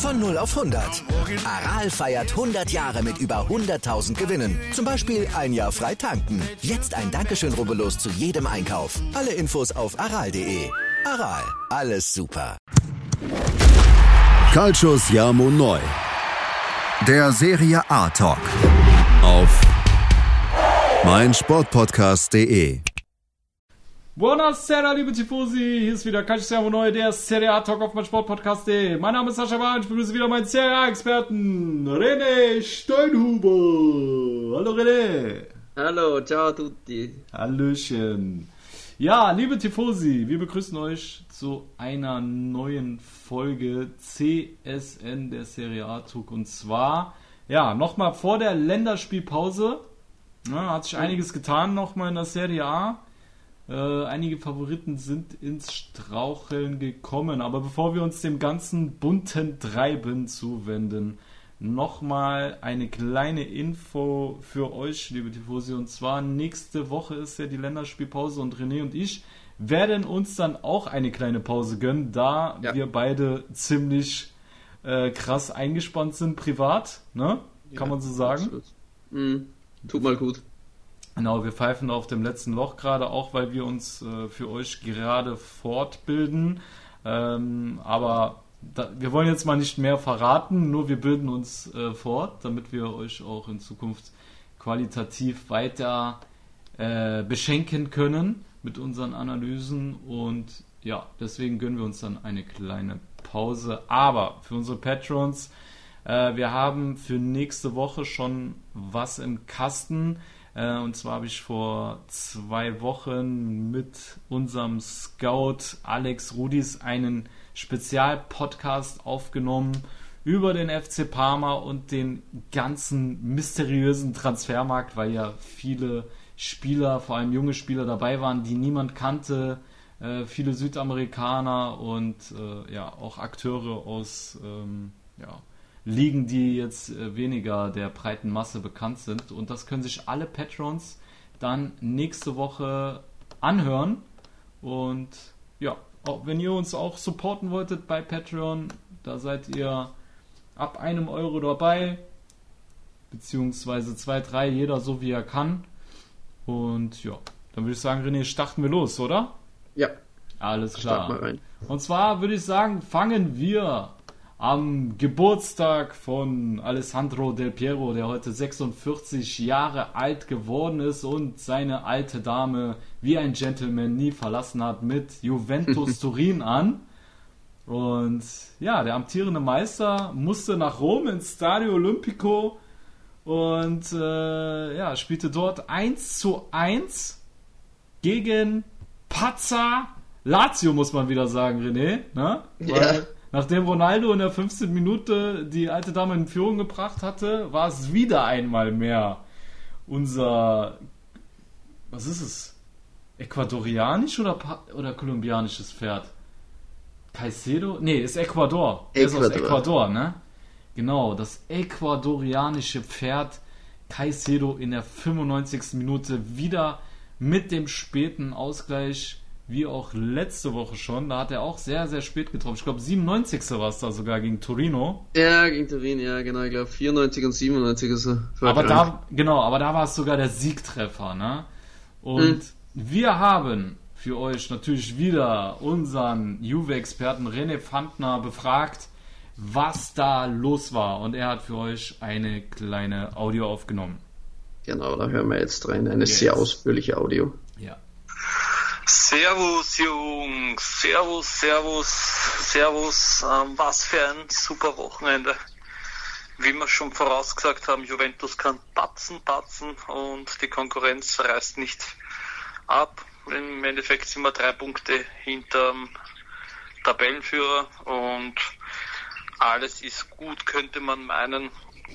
Von 0 auf 100. Aral feiert 100 Jahre mit über 100.000 Gewinnen. Zum Beispiel ein Jahr frei tanken. Jetzt ein Dankeschön, rubbellos zu jedem Einkauf. Alle Infos auf aral.de. Aral, alles super. Calcius Jamo Neu. Der Serie A Talk. Auf meinsportpodcast.de. Buonasera, liebe Tifosi, hier ist wieder Calcius Jamo Neu, der Serie A Talk auf meinsportpodcast.de. Mein Name ist Sascha Wahn, ich begrüße wieder meinen Serie A-Experten, René Steinhuber. Hallo René. Hallo, ciao a tutti. Hallöchen. Ja, liebe Tifosi, wir begrüßen euch zu einer neuen Folge CSN, der Serie A Talk. Und zwar, ja, nochmal vor der Länderspielpause. Hat sich einiges getan nochmal in der Serie A. Einige Favoriten sind ins Straucheln gekommen. Aber bevor wir uns dem ganzen bunten Treiben zuwenden, nochmal eine kleine Info für euch, liebe Tifosi. Und zwar nächste Woche ist ja die Länderspielpause und René und ich werden uns dann auch eine kleine Pause gönnen, da wir beide ziemlich krass eingespannt sind privat, ne? Kann man so sagen. Tut mal gut. Genau, wir pfeifen auf dem letzten Loch gerade, auch weil wir uns für euch gerade fortbilden. Aber wir wollen jetzt mal nicht mehr verraten, nur wir bilden uns fort, damit wir euch auch in Zukunft qualitativ weiter beschenken können mit unseren Analysen. Und ja, deswegen gönnen wir uns dann eine kleine Pause. Aber für unsere Patrons, wir haben für nächste Woche schon was im Kasten. Und zwar habe ich vor 2 Wochen mit unserem Scout Alex Rudis einen Spezialpodcast aufgenommen über den FC Parma und den ganzen mysteriösen Transfermarkt, weil ja viele Spieler, vor allem junge Spieler dabei waren, die niemand kannte, viele Südamerikaner und auch Akteure aus Ligen, die jetzt weniger der breiten Masse bekannt sind. Und das können sich alle Patrons dann nächste Woche anhören. Und ja, auch wenn ihr uns auch supporten wolltet bei Patreon, da seid ihr ab 1 Euro dabei, beziehungsweise 2, 3, jeder so wie er kann. Und ja, dann würde ich sagen, René, starten wir los, oder? Ja. Alles klar. Start mal rein. Und zwar würde ich sagen, fangen wir am Geburtstag von Alessandro Del Piero, der heute 46 Jahre alt geworden ist und seine alte Dame wie ein Gentleman nie verlassen hat, mit Juventus Turin an. Und ja, der amtierende Meister musste nach Rom ins Stadio Olimpico und spielte dort 1:1 gegen Pazza Lazio, muss man wieder sagen, René. Ne? Weil nachdem Ronaldo in der 15. Minute die alte Dame in Führung gebracht hatte, war es wieder einmal mehr unser, was ist es, ecuadorianisch oder kolumbianisches Pferd? Caicedo? Nee, ist Ecuador. Er ist aus Ecuador, ne? Genau, das ecuadorianische Pferd Caicedo in der 95. Minute wieder mit dem späten Ausgleich, wie auch letzte Woche schon. Da hat er auch sehr, sehr spät getroffen. Ich glaube, 97. war es da sogar gegen Torino. Ja, gegen Turin, ja, genau. Ich glaube, 94 und 97 ist er. Aber da war es sogar der Siegtreffer, ne? Und wir haben für euch natürlich wieder unseren Juve-Experten René Pfandner befragt, was da los war. Und er hat für euch eine kleine Audio aufgenommen. Genau, da hören wir jetzt rein. Eine sehr ausführliche Audio. Ja. Servus Jungs, Servus, was für ein super Wochenende. Wie wir schon vorausgesagt haben, Juventus kann patzen und die Konkurrenz reißt nicht ab. Im Endeffekt sind wir 3 Punkte hinterm Tabellenführer und alles ist gut, könnte man meinen.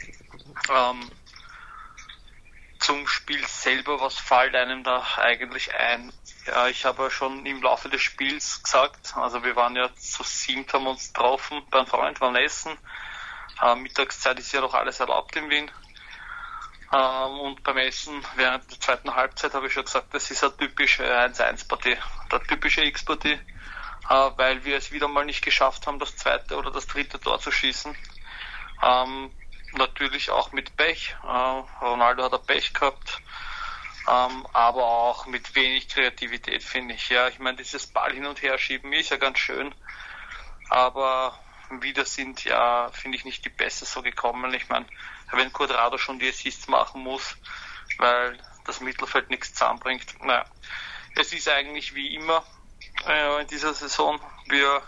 Zum Spiel selber, was fällt einem da eigentlich ein? Ja, ich habe ja schon im Laufe des Spiels gesagt, also wir waren ja zu 7, haben uns getroffen beim Freund, waren essen. Mittagszeit ist ja noch alles erlaubt in Wien. Und beim Essen während der zweiten Halbzeit habe ich schon gesagt, das ist eine typische 1-1-Partie, eine typische X-Partie. weil wir es wieder mal nicht geschafft haben, das zweite oder das dritte Tor zu schießen. Natürlich auch mit Pech. Ronaldo hat Pech gehabt, aber auch mit wenig Kreativität, finde ich. Ja, ich meine, dieses Ball hin und her schieben ist ja ganz schön, aber wieder sind ja, finde ich, nicht die Pässe so gekommen. Ich meine, wenn Cuadrado schon die Assists machen muss, weil das Mittelfeld nichts zusammenbringt. Naja, es ist eigentlich wie immer in dieser Saison. Wir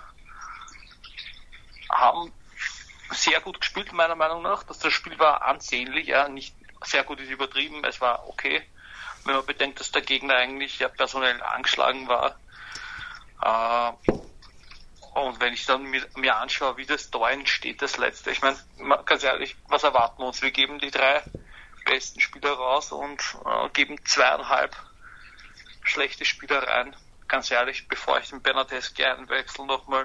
haben sehr gut gespielt, meiner Meinung nach. Das Spiel war ansehnlich, ja, nicht sehr gut ist übertrieben, es war okay. Wenn man bedenkt, dass der Gegner eigentlich ja personell angeschlagen war. Und wenn ich dann mir anschaue, wie das Tor entsteht, das letzte. Ich meine, ganz ehrlich, was erwarten wir uns? Wir geben die 3 besten Spieler raus und geben 2,5 schlechte Spieler rein. Ganz ehrlich, bevor ich den Bernardeschi einwechsel nochmal,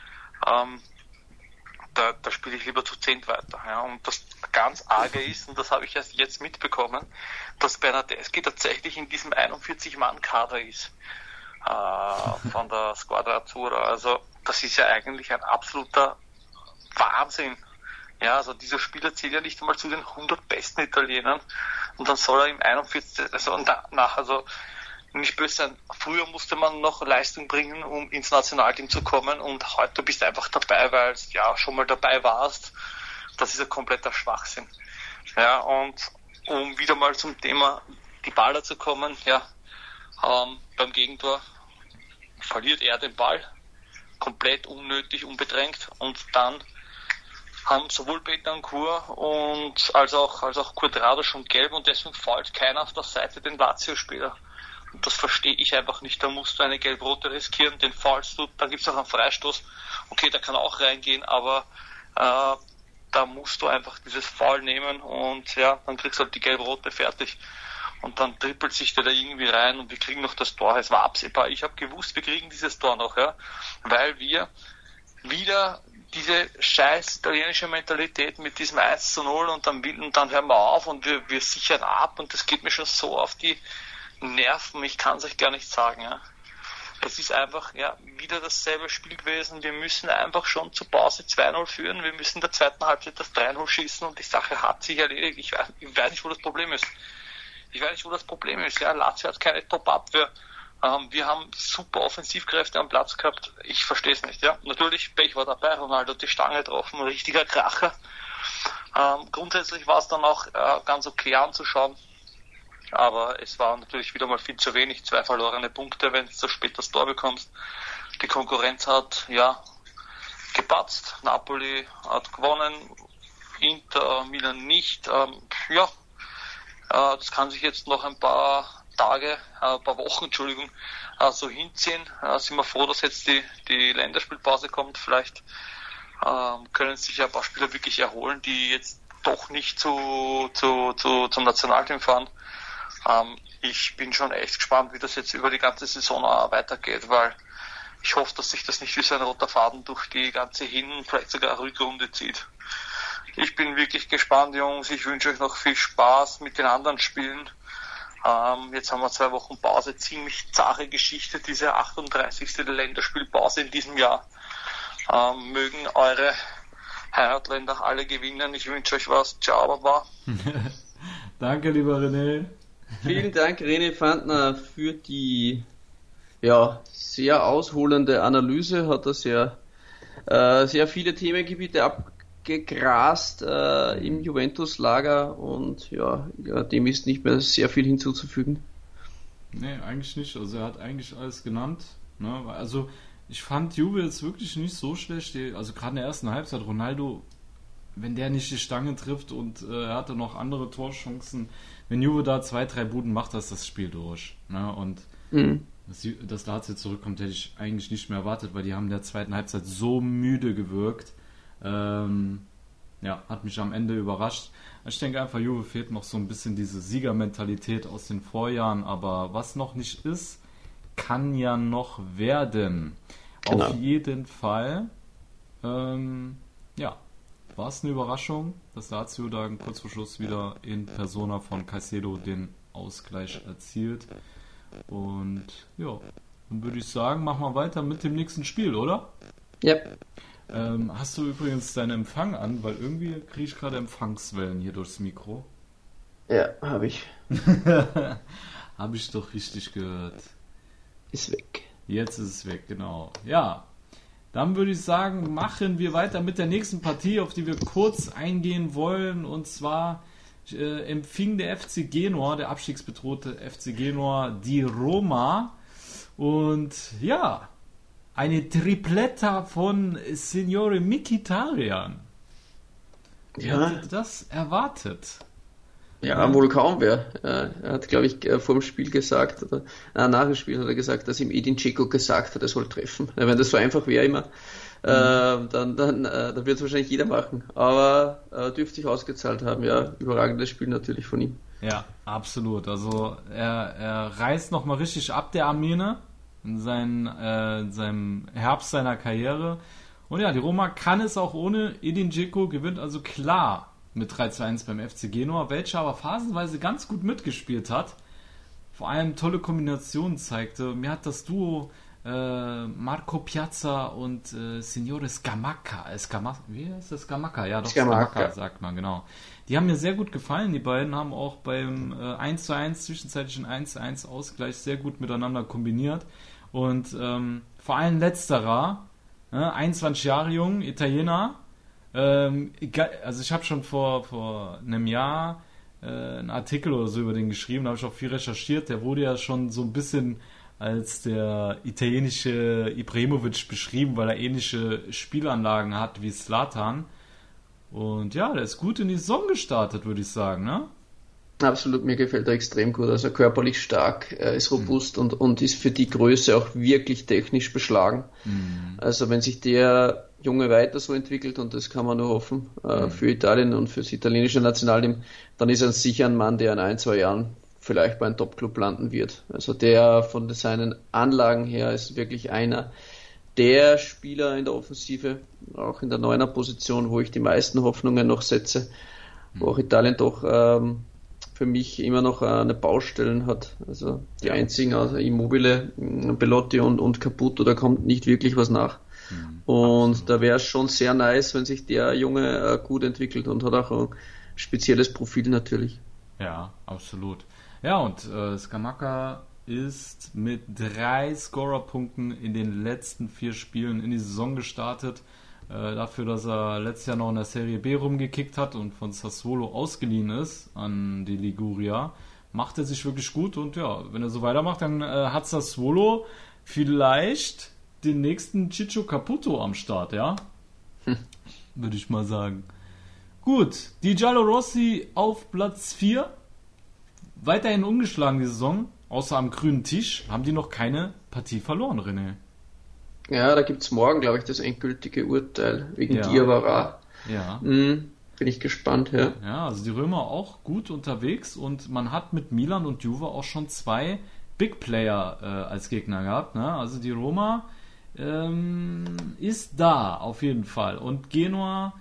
da spiele ich lieber zu 10 weiter. Ja. Und das ganz Arge ist, und das habe ich erst jetzt mitbekommen, dass Bernardeschi tatsächlich in diesem 41-Mann-Kader ist. Von der Squadra Azzurra. Also das ist ja eigentlich ein absoluter Wahnsinn. Ja, also dieser Spieler zählt ja nicht einmal zu den 100 besten Italienern und dann soll er im 41. Also nicht böse sein. Früher musste man noch Leistung bringen, um ins Nationalteam zu kommen, und heute bist du einfach dabei, weil du ja schon mal dabei warst. Das ist ein kompletter Schwachsinn. Ja, und um wieder mal zum Thema Dybala zu kommen, ja, beim Gegentor verliert er den Ball, komplett unnötig, unbedrängt, und dann haben sowohl Bentancur und als auch Cuadrado schon gelb, und deswegen fällt keiner auf der Seite den Lazio-Spieler. Und das verstehe ich einfach nicht. Da musst du eine gelb-rote riskieren, den faulst du, dann gibt es auch einen Freistoß. Okay, der kann auch reingehen, aber da musst du einfach dieses Foul nehmen und ja, dann kriegst du halt die gelb-rote fertig. Und dann trippelt sich der da irgendwie rein und wir kriegen noch das Tor. Es war absehbar. Ich habe gewusst, wir kriegen dieses Tor noch, ja, weil wir wieder diese scheiß italienische Mentalität mit diesem 1:0 und dann hören wir auf und wir sichern ab, und das geht mir schon so auf die Nerven. Ich kann es euch gar nicht sagen, ja. Es ist einfach ja wieder dasselbe Spiel gewesen. Wir müssen einfach schon zur Pause 2:0 führen. Wir müssen in der zweiten Halbzeit das 3:0 schießen und die Sache hat sich erledigt. Ich weiß nicht, wo das Problem ist. Ja, Lazio hat keine Top-Abwehr. Wir haben super Offensivkräfte am Platz gehabt. Ich verstehe es nicht. Ja, natürlich, Pech war dabei. Ronaldo hat die Stange getroffen, ein richtiger Kracher. Grundsätzlich war es dann auch ganz okay anzuschauen. Aber es war natürlich wieder mal viel zu wenig. 2 verlorene Punkte, wenn du so spät das Tor bekommst. Die Konkurrenz hat gepatzt. Napoli hat gewonnen, Inter, Milan nicht. Das kann sich jetzt noch ein paar Wochen, so hinziehen. Sind wir froh, dass jetzt die Länderspielpause kommt. Vielleicht können sich ein paar Spieler wirklich erholen, die jetzt doch nicht zum Nationalteam fahren. Ich bin schon echt gespannt, wie das jetzt über die ganze Saison weitergeht, weil ich hoffe, dass sich das nicht wie so ein roter Faden durch die ganze vielleicht sogar Rückrunde zieht. Ich bin wirklich gespannt, Jungs. Ich wünsche euch noch viel Spaß mit den anderen Spielen. Jetzt haben wir 2 Wochen Pause. Ziemlich zahre Geschichte, diese 38. Länderspielpause in diesem Jahr. Mögen eure Heimatländer alle gewinnen. Ich wünsche euch was. Ciao, Baba. Danke, lieber René. Vielen Dank, René Fandner, für die sehr ausholende Analyse. Hat er sehr viele Themengebiete abgegrast im Juventus-Lager, und dem ist nicht mehr sehr viel hinzuzufügen. Nee, eigentlich nicht. Also er hat eigentlich alles genannt. Ne? Also ich fand Juve jetzt wirklich nicht so schlecht. Also gerade in der ersten Halbzeit, Ronaldo, wenn der nicht die Stange trifft und er hatte noch andere Torchancen, wenn Juve da 2-3 Buden macht, das Spiel durch. Ne? Und dass Lazio zurückkommt, hätte ich eigentlich nicht mehr erwartet, weil die haben in der zweiten Halbzeit so müde gewirkt. Hat mich am Ende überrascht. Ich denke einfach, Juve fehlt noch so ein bisschen diese Siegermentalität aus den Vorjahren, aber was noch nicht ist, kann ja noch werden. Genau. Auf jeden Fall war es eine Überraschung, dass Lazio da kurz vor Schluss wieder in Persona von Caicedo den Ausgleich erzielt. Und Dann würde ich sagen, machen wir weiter mit dem nächsten Spiel, oder? Ja. Hast du übrigens deinen Empfang an, weil irgendwie kriege ich gerade Empfangswellen hier durchs Mikro. Ja, habe ich. Habe ich doch richtig gehört. Ist weg. Jetzt ist es weg, genau. Ja, dann würde ich sagen, machen wir weiter mit der nächsten Partie, auf die wir kurz eingehen wollen. Und zwar empfing der FC Genua, der abstiegsbedrohte FC Genua, die Roma. Und ja, eine Tripletta von Signore Mkhitaryan. Wer hätte das erwartet? Ja, wohl kaum wer. Er hat, glaube ich, vor dem Spiel gesagt, oder nach dem Spiel hat er gesagt, dass ihm Edin Dzeko gesagt hat, er soll treffen. Wenn das so einfach wäre immer, dann wird es wahrscheinlich jeder machen. Aber dürfte sich ausgezahlt haben. Ja, überragendes Spiel natürlich von ihm. Ja, absolut. Also er reißt nochmal richtig ab, der Armene, in seinem Herbst seiner Karriere. Und ja, die Roma kann es auch ohne. Edin Dzeko gewinnt also klar mit 3:1 beim FC Genua, welcher aber phasenweise ganz gut mitgespielt hat. Vor allem tolle Kombinationen zeigte. Mir hat das Duo Marco Piazza und Signore Scamacca. Wie heißt das? Scamacca? Ja, doch, Scamacca sagt man, genau. Die haben mir sehr gut gefallen. Die beiden haben auch beim 1:1, zwischenzeitlichen 1:1 Ausgleich sehr gut miteinander kombiniert. Und vor allem letzterer, 21 Jahre jung, Italiener. Also ich habe schon vor einem Jahr einen Artikel oder so über den geschrieben, da habe ich auch viel recherchiert. Der wurde ja schon so ein bisschen als der italienische Ibrahimovic beschrieben, weil er ähnliche Spielanlagen hat wie Zlatan. Und ja, der ist gut in die Saison gestartet, würde ich sagen, ne? Absolut, mir gefällt er extrem gut. Also körperlich stark, ist robust und ist für die Größe auch wirklich technisch beschlagen. Also wenn sich der Junge weiter so entwickelt, und das kann man nur hoffen, für Italien und für das italienische Nationalteam, dann ist er sicher ein Mann, der in 1-2 Jahren vielleicht bei einem Top-Club landen wird. Also der von seinen Anlagen her ist wirklich einer der Spieler in der Offensive, auch in der Neuner-Position, wo ich die meisten Hoffnungen noch setze, wo auch Italien doch für mich immer noch eine Baustellen hat. Also die einzigen, also Immobile, Belotti und Caputo, da kommt nicht wirklich was nach. Und absolut. Da wäre es schon sehr nice, wenn sich der Junge gut entwickelt, und hat auch ein spezielles Profil natürlich. Ja, absolut. Ja, und Scamacca ist mit 3 Scorerpunkten in den letzten 4 Spielen in die Saison gestartet. Dafür, dass er letztes Jahr noch in der Serie B rumgekickt hat und von Sassuolo ausgeliehen ist an die Liguria, macht er sich wirklich gut. Und ja, wenn er so weitermacht, dann hat Sassuolo vielleicht den nächsten Ciccio Caputo am Start, ja? Würde ich mal sagen. Gut, die Giallorossi auf Platz 4. Weiterhin ungeschlagen die Saison, außer am grünen Tisch, haben die noch keine Partie verloren, René. Ja, da gibt's morgen, glaube ich, das endgültige Urteil wegen Diawara. Ja. Bin ich gespannt, ja. Ja, also die Römer auch gut unterwegs, und man hat mit Milan und Juve auch schon 2 Big Player als Gegner gehabt, ne? Also die Roma ist da auf jeden Fall, und Genua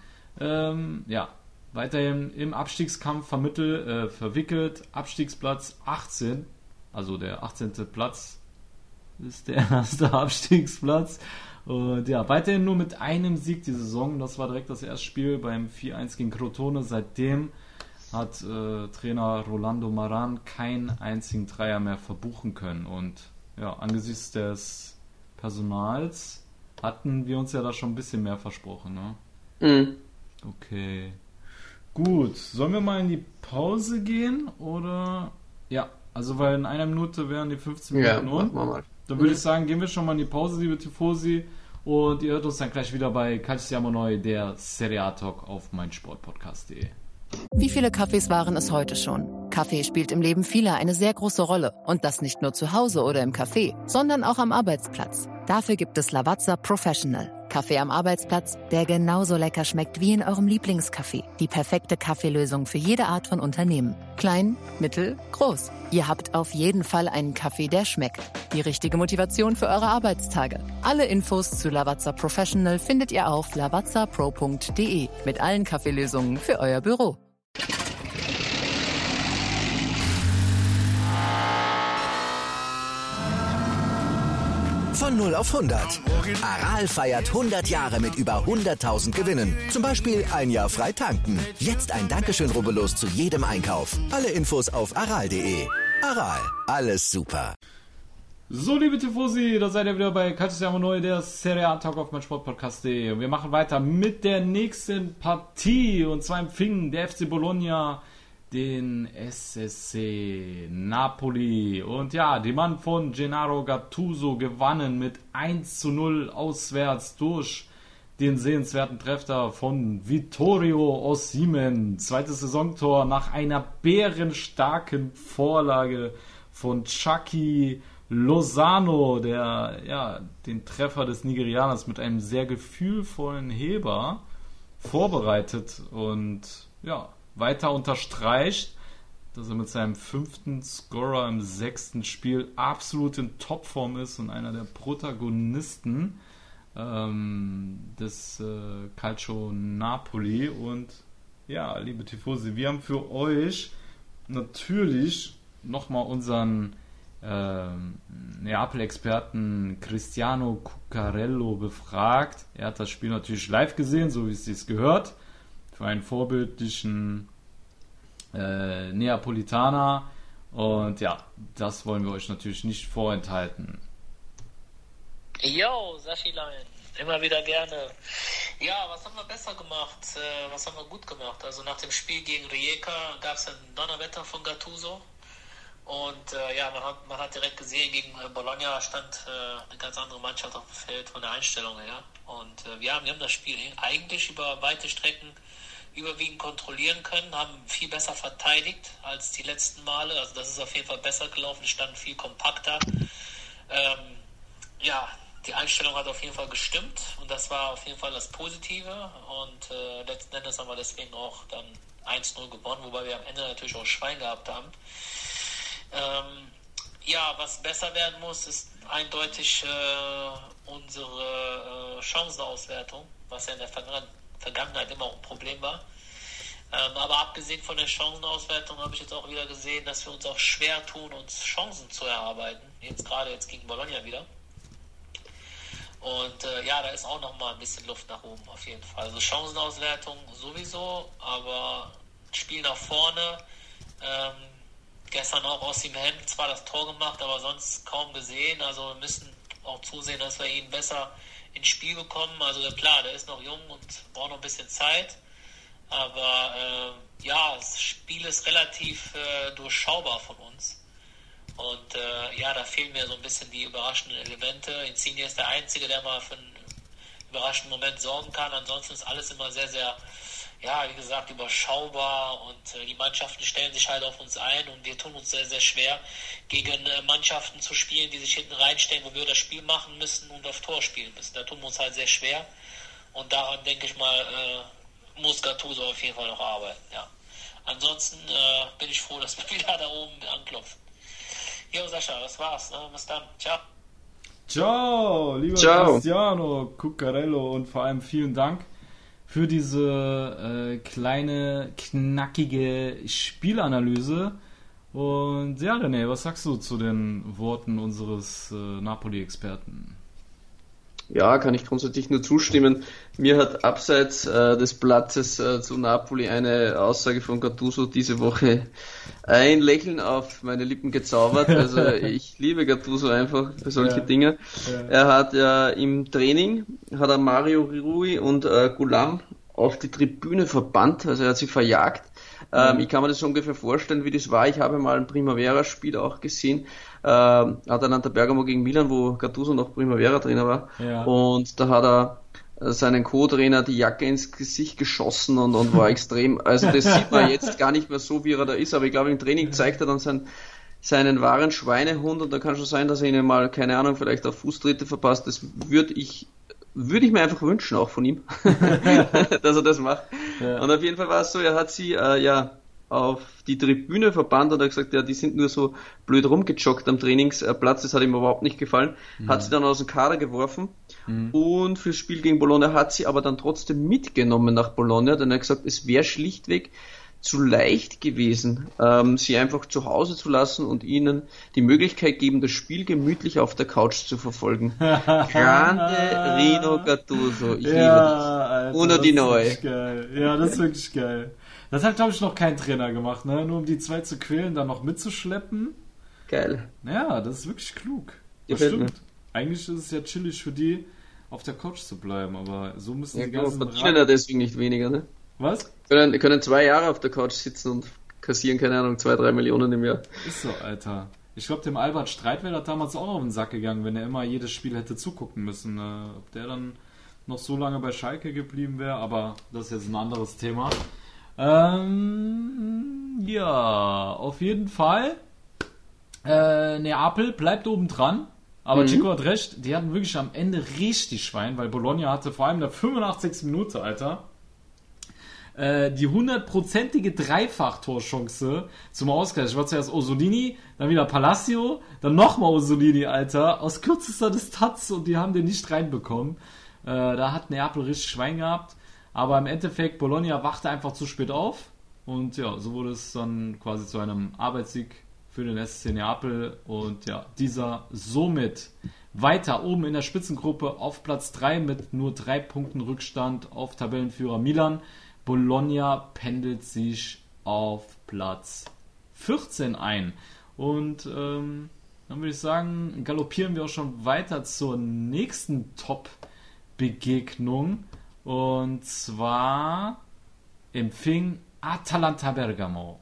weiterhin im Abstiegskampf verwickelt. Abstiegsplatz 18, also der 18. Platz ist der erste Abstiegsplatz. Und ja, weiterhin nur mit einem Sieg die Saison. Das war direkt das erste Spiel beim 4:1 gegen Crotone. Seitdem hat Trainer Rolando Maran keinen einzigen Dreier mehr verbuchen können. Und ja, angesichts des Personals hatten wir uns ja da schon ein bisschen mehr versprochen, ne? Okay. Gut, sollen wir mal in die Pause gehen, oder? Ja, also weil in einer Minute wären die 15 Minuten machen wir mal. Dann würde ich sagen, gehen wir schon mal in die Pause, liebe Tifosi, und ihr hört uns dann gleich wieder bei Calciamo Neu, der Serie A Talk auf meinsportpodcast.de. Wie viele Kaffees waren es heute schon? Kaffee spielt im Leben vieler eine sehr große Rolle. Und das nicht nur zu Hause oder im Café, sondern auch am Arbeitsplatz. Dafür gibt es Lavazza Professional. Kaffee am Arbeitsplatz, der genauso lecker schmeckt wie in eurem Lieblingscafé. Die perfekte Kaffeelösung für jede Art von Unternehmen. Klein, mittel, groß. Ihr habt auf jeden Fall einen Kaffee, der schmeckt. Die richtige Motivation für eure Arbeitstage. Alle Infos zu Lavazza Professional findet ihr auf lavazza-pro.de mit allen Kaffeelösungen für euer Büro. Von 0 auf 100. Aral feiert 100 Jahre mit über 100.000 Gewinnen. Zum Beispiel ein Jahr frei tanken. Jetzt ein Dankeschön, rubbellos zu jedem Einkauf. Alle Infos auf aral.de. Aral, alles super. So, liebe Tifosi, da seid ihr wieder bei Calcio Siamo Neu, der Serie A Talk auf meinsportpodcast.de. Und wir machen weiter mit der nächsten Partie. Und zwar empfing der FC Bologna den SSC Napoli. Und ja, die Mann von Gennaro Gattuso gewannen mit 1:0 auswärts durch den sehenswerten Treffer von Vittorio Osimhen. Zweites Saisontor nach einer bärenstarken Vorlage von Chucky Lozano, der ja den Treffer des Nigerianers mit einem sehr gefühlvollen Heber vorbereitet und ja, weiter unterstreicht, dass er mit seinem 5. Scorer im 6. Spiel absolut in Topform ist und einer der Protagonisten des Calcio Napoli. Und ja, liebe Tifosi, wir haben für euch natürlich nochmal unseren Neapel-Experten Cristiano Cuccarello befragt. Er hat das Spiel natürlich live gesehen, so wie es sich gehört, für einen vorbildlichen Neapolitaner. Und ja, das wollen wir euch natürlich nicht vorenthalten. Yo, Saschilein, immer wieder gerne. Ja, was haben wir besser gemacht? Was haben wir gut gemacht? Also nach dem Spiel gegen Rijeka gab es ein Donnerwetter von Gattuso. Und man hat direkt gesehen, gegen Bologna stand eine ganz andere Mannschaft auf dem Feld von der Einstellung her. Und wir haben das Spiel eigentlich über weite Strecken überwiegend kontrollieren können, haben viel besser verteidigt als die letzten Male. Also das ist auf jeden Fall besser gelaufen, standen viel kompakter. Die Einstellung hat auf jeden Fall gestimmt und das war auf jeden Fall das Positive. Und letzten Endes haben wir deswegen auch dann 1:0 gewonnen, wobei wir am Ende natürlich auch Schwein gehabt haben. Was besser werden muss, ist eindeutig unsere Chancenauswertung, was ja in der Vergangenheit immer auch ein Problem war. Aber abgesehen von der Chancenauswertung habe ich jetzt auch wieder gesehen, dass wir uns auch schwer tun, uns Chancen zu erarbeiten. Jetzt gegen Bologna wieder. Und da ist auch noch mal ein bisschen Luft nach oben auf jeden Fall. Also Chancenauswertung sowieso, aber Spiel nach vorne. Gestern auch Osimhen zwar das Tor gemacht, aber sonst kaum gesehen. Also wir müssen auch zusehen, dass wir ihn besser ins Spiel bekommen. Also klar, der ist noch jung und braucht noch ein bisschen Zeit. Aber das Spiel ist relativ durchschaubar von uns. Und da fehlen mir so ein bisschen die überraschenden Elemente. Insigne ist der Einzige, der mal für einen überraschenden Moment sorgen kann. Ansonsten ist alles immer sehr, sehr, wie gesagt, überschaubar. Und die Mannschaften stellen sich halt auf uns ein. Und wir tun uns sehr, sehr schwer, gegen Mannschaften zu spielen, die sich hinten reinstellen, wo wir das Spiel machen müssen und auf Tor spielen müssen. Da tun wir uns halt sehr schwer. Und daran, denke ich mal, muss Gattuso auf jeden Fall noch arbeiten. Ja. Ansonsten bin ich froh, dass wir wieder da oben anklopfen. Jo, Sascha, das war's. Ne? Bis dann. Ciao. Ciao, lieber Cristiano Cuccarello, und vor allem vielen Dank für diese kleine, knackige Spielanalyse. Und ja, René, was sagst du zu den Worten unseres Napoli-Experten? Ja, kann ich grundsätzlich nur zustimmen. Mir hat abseits des Platzes zu Napoli eine Aussage von Gattuso diese Woche ein Lächeln auf meine Lippen gezaubert. Also ich liebe Gattuso einfach für solche Dinge. Ja. Er hat ja im Training, Mario Rui und Gulam auf die Tribüne verbannt, also er hat sie verjagt. Ich kann mir das ungefähr vorstellen, wie das war. Ich habe mal ein Primavera-Spiel auch gesehen, Atalanta Bergamo gegen Milan, wo Gattuso noch Primavera-Trainer war. Ja. Und da hat er seinen Co-Trainer die Jacke ins Gesicht geschossen und war extrem, also das sieht man jetzt gar nicht mehr so, wie er da ist, aber ich glaube, im Training zeigt er dann seinen wahren Schweinehund, und da kann schon sein, dass er ihnen mal, keine Ahnung, vielleicht auf Fußtritte verpasst. Das würde ich mir einfach wünschen, auch von ihm, dass er das macht. Ja. Und auf jeden Fall war es so, er hat sie auf die Tribüne verbannt und hat gesagt, die sind nur so blöd rumgejoggt am Trainingsplatz, das hat ihm überhaupt nicht gefallen, hat sie dann aus dem Kader geworfen und fürs Spiel gegen Bologna hat sie aber dann trotzdem mitgenommen nach Bologna, denn er hat gesagt, es wäre schlichtweg zu leicht gewesen, sie einfach zu Hause zu lassen und ihnen die Möglichkeit geben, das Spiel gemütlich auf der Couch zu verfolgen. Grande Rino Gattuso, ich liebe dich. Alter, Uno di noi. Geil. Ja, das ist wirklich geil. Das hat, glaube ich, noch kein Trainer gemacht, ne? Nur um die zwei zu quälen, dann noch mitzuschleppen. Geil. Ja, das ist wirklich klug. Das Gefällt stimmt. Eigentlich ist es ja chillig für die, auf der Couch zu bleiben, aber so müssen die ganzen... verdienen ja deswegen nicht weniger, ne? Was? Können 2 Jahre auf der Couch sitzen und kassieren, keine Ahnung, 2-3 Millionen im Jahr. Ist so, Alter. Ich glaube, dem Albert Streit wäre das damals auch noch auf den Sack gegangen, wenn er immer jedes Spiel hätte zugucken müssen. Ob der dann noch so lange bei Schalke geblieben wäre, aber das ist jetzt ein anderes Thema. Ja, auf jeden Fall. Neapel bleibt oben dran. Aber Chico hat recht, die hatten wirklich am Ende richtig Schwein, weil Bologna hatte vor allem in der 85. Minute, Alter, die 100%ige Dreifach-Torchance zum Ausgleich. Ich war zuerst Orsolini, dann wieder Palacio, dann nochmal Orsolini, Alter, aus kürzester Distanz und die haben den nicht reinbekommen. Da hat Neapel richtig Schwein gehabt, aber im Endeffekt, Bologna wachte einfach zu spät auf und ja, so wurde es dann quasi zu einem Arbeitssieg für den SC Neapel und ja, dieser somit weiter oben in der Spitzengruppe auf Platz 3 mit nur 3 Punkten Rückstand auf Tabellenführer Milan. Bologna pendelt sich auf Platz 14 ein. Und dann würde ich sagen, galoppieren wir auch schon weiter zur nächsten Top-Begegnung. Und zwar empfing Atalanta Bergamo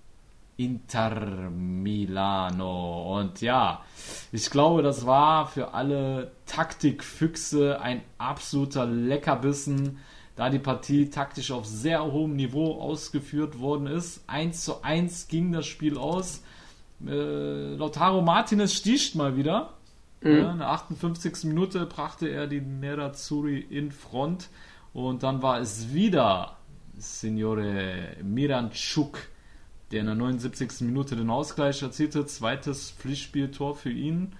Inter Milano. Und ja, ich glaube, das war für alle Taktikfüchse ein absoluter Leckerbissen, da die Partie taktisch auf sehr hohem Niveau ausgeführt worden ist. 1:1 ging das Spiel aus. Lautaro Martinez sticht mal wieder. Ja, in der 58. Minute brachte er die Nerazzurri in Front. Und dann war es wieder Signore Miranchuk, der in der 79. Minute den Ausgleich erzielte. Zweites Pflichtspieltor für ihn,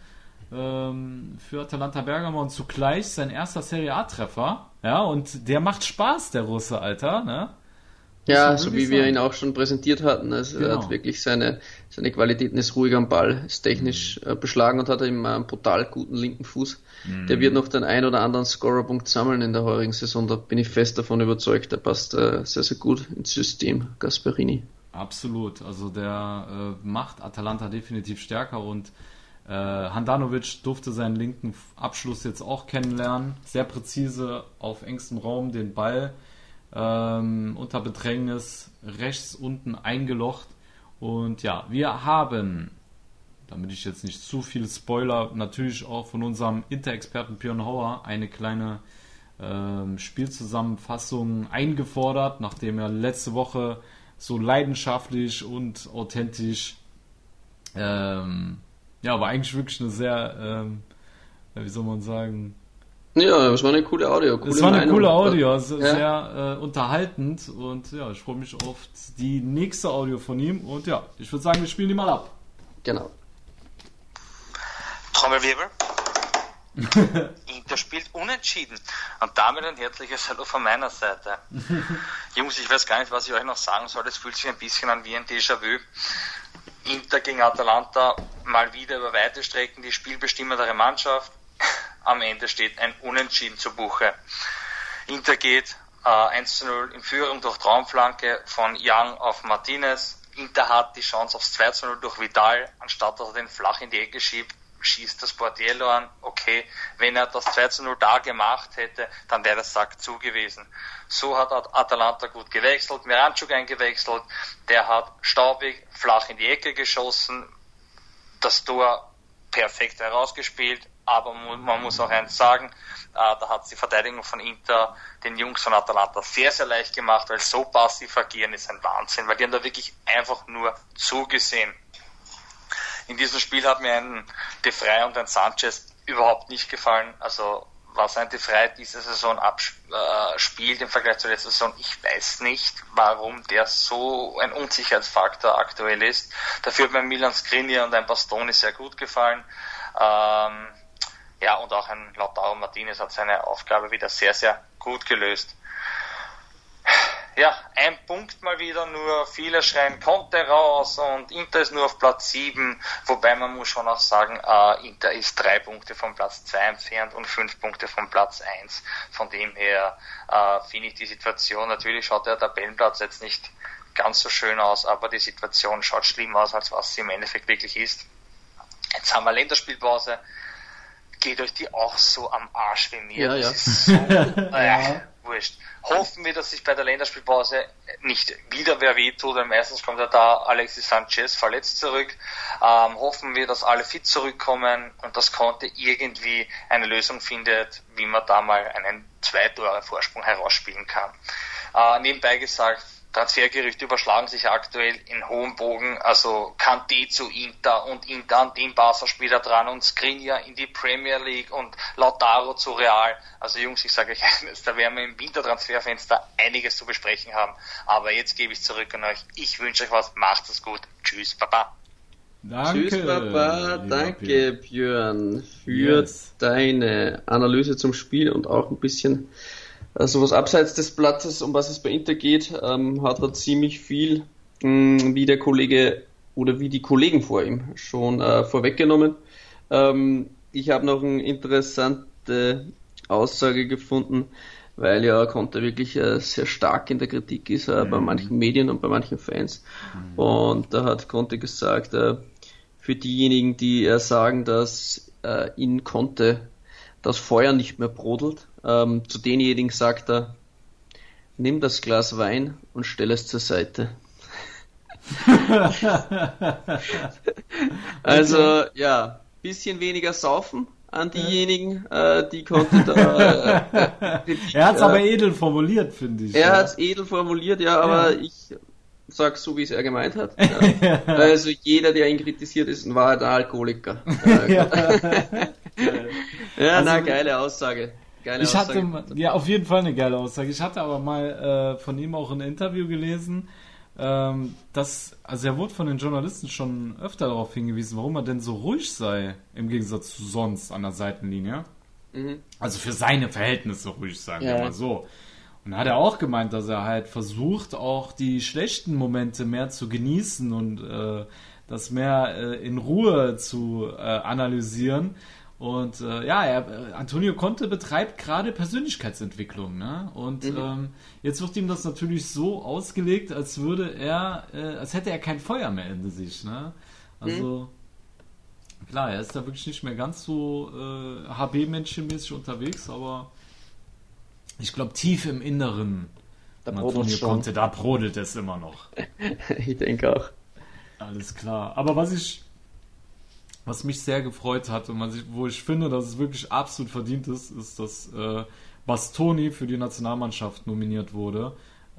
für Atalanta Bergamo und zugleich sein erster Serie A-Treffer. Ja, und der macht Spaß, der Russe, Alter, ne? Ja, so wie wir ihn auch schon präsentiert hatten. Also er hat wirklich seine Qualitäten, ist ruhig am Ball, ist technisch beschlagen und hat eben einen brutal guten linken Fuß. Der wird noch den ein oder anderen Scorerpunkt sammeln in der heurigen Saison. Da bin ich fest davon überzeugt. Der passt sehr, sehr gut ins System, Gasperini. Absolut. Also der macht Atalanta definitiv stärker und Handanovic durfte seinen linken Abschluss jetzt auch kennenlernen. Sehr präzise auf engstem Raum den Ball unter Bedrängnis rechts unten eingelocht. Und ja, wir haben, damit ich jetzt nicht zu viel spoiler, natürlich auch von unserem Inter-Experten Björn Hauer eine kleine Spielzusammenfassung eingefordert, nachdem er letzte Woche so leidenschaftlich und authentisch war eigentlich wirklich eine sehr, wie soll man sagen, ja, es war eine coole Audio. Es war eine coole Audio, sehr unterhaltend und ja, ich freue mich auf die nächste Audio von ihm und ja, ich würde sagen, wir spielen die mal ab. Genau. Trommelwirbel. Inter spielt unentschieden und damit ein herzliches Hallo von meiner Seite. Jungs, ich weiß gar nicht, was ich euch noch sagen soll, es fühlt sich ein bisschen an wie ein Déjà-vu. Inter gegen Atalanta, mal wieder über weite Strecken die spielbestimmendere Mannschaft. Am Ende steht ein Unentschieden zu Buche. Inter geht 1:0 in Führung durch Traumflanke von Young auf Martinez. Inter hat die Chance aufs 2:0 durch Vidal, anstatt dass er den flach in die Ecke schiebt, schießt das Portiello an. Okay, wenn er das 2:0 da gemacht hätte, dann wäre das Sack zu gewesen. So hat Atalanta gut gewechselt, Miranchuk eingewechselt, der hat staubig flach in die Ecke geschossen, das Tor perfekt herausgespielt, aber man muss auch eins sagen, da hat die Verteidigung von Inter den Jungs von Atalanta sehr, sehr leicht gemacht, weil so passiv agieren ist ein Wahnsinn, weil die haben da wirklich einfach nur zugesehen. In diesem Spiel hat mir ein De Vrij und ein Sanchez überhaupt nicht gefallen. Also was ein De Vrij diese Saison spielt im Vergleich zur letzten Saison, ich weiß nicht, warum der so ein Unsicherheitsfaktor aktuell ist. Dafür hat mir Milan Skriniar und ein Bastoni sehr gut gefallen. Und auch ein Lautaro Martinez hat seine Aufgabe wieder sehr, sehr gut gelöst. Ja, ein Punkt mal wieder nur, viele schreien Conte raus und Inter ist nur auf Platz 7, wobei man muss schon auch sagen, Inter ist 3 Punkte vom Platz 2 entfernt und 5 Punkte vom Platz 1. Von dem her finde ich die Situation, natürlich schaut der Tabellenplatz jetzt nicht ganz so schön aus, aber die Situation schaut schlimmer aus, als was sie im Endeffekt wirklich ist. Jetzt haben wir Länderspielpause. Geht euch die auch so am Arsch wie mir? Ja. Das ist so, wurscht. Hoffen wir, dass sich bei der Länderspielpause nicht wieder wer wehtut, weil meistens kommt ja da Alexis Sanchez verletzt zurück. Hoffen wir, dass alle fit zurückkommen und dass Conte irgendwie eine Lösung findet, wie man da mal einen 2-Tore-Vorsprung herausspielen kann. Nebenbei gesagt, Transfergerüchte überschlagen sich aktuell in hohem Bogen, also Kanté zu Inter und Inter an den Barca-Spieler dran und Skriniar in die Premier League und Lautaro zu Real. Also Jungs, ich sage euch eines, da werden wir im Wintertransferfenster einiges zu besprechen haben. Aber jetzt gebe ich zurück an euch. Ich wünsche euch was, macht es gut. Tschüss, Baba. Danke. Tschüss, Papa. Danke, Björn, für deine Analyse zum Spiel und auch ein bisschen sowas abseits des Platzes, um was es bei Inter geht, hat er ziemlich viel, wie der Kollege oder wie die Kollegen vor ihm schon vorweggenommen. Ich habe noch eine interessante Aussage gefunden, weil ja Conte wirklich sehr stark in der Kritik ist, bei manchen Medien und bei manchen Fans. Und da hat Conte gesagt, für diejenigen, die sagen, dass in Conte das Feuer nicht mehr brodelt, zu denjenigen sagt er, nimm das Glas Wein und stell es zur Seite. Also, ja, bisschen weniger saufen an diejenigen, die Conte da... er hat es aber edel formuliert, finde ich. Er hat es edel formuliert, ja, aber ich sag's so, wie es er gemeint hat. Ja. Also jeder, der ihn kritisiert, ist in Wahrheit ein Alkoholiker. Geile Aussage. Ja, auf jeden Fall eine geile Aussage. Ich hatte aber mal von ihm auch ein Interview gelesen, also er wurde von den Journalisten schon öfter darauf hingewiesen, warum er denn so ruhig sei, im Gegensatz zu sonst an der Seitenlinie. Also für seine Verhältnisse ruhig, sagen wir mal so. Und da hat er auch gemeint, dass er halt versucht, auch die schlechten Momente mehr zu genießen und das mehr in Ruhe zu analysieren. Und Antonio Conte betreibt gerade Persönlichkeitsentwicklung, ne? Und jetzt wird ihm das natürlich so ausgelegt, als hätte er kein Feuer mehr in sich, ne? Also klar, er ist da wirklich nicht mehr ganz so HB-Männchen-mäßig unterwegs, aber ich glaube, tief im Inneren Antonio Conte, da brodelt es immer noch. Ich denke auch. Alles klar. Aber was mich sehr gefreut hat und wo ich finde, dass es wirklich absolut verdient ist, ist, dass Bastoni für die Nationalmannschaft nominiert wurde.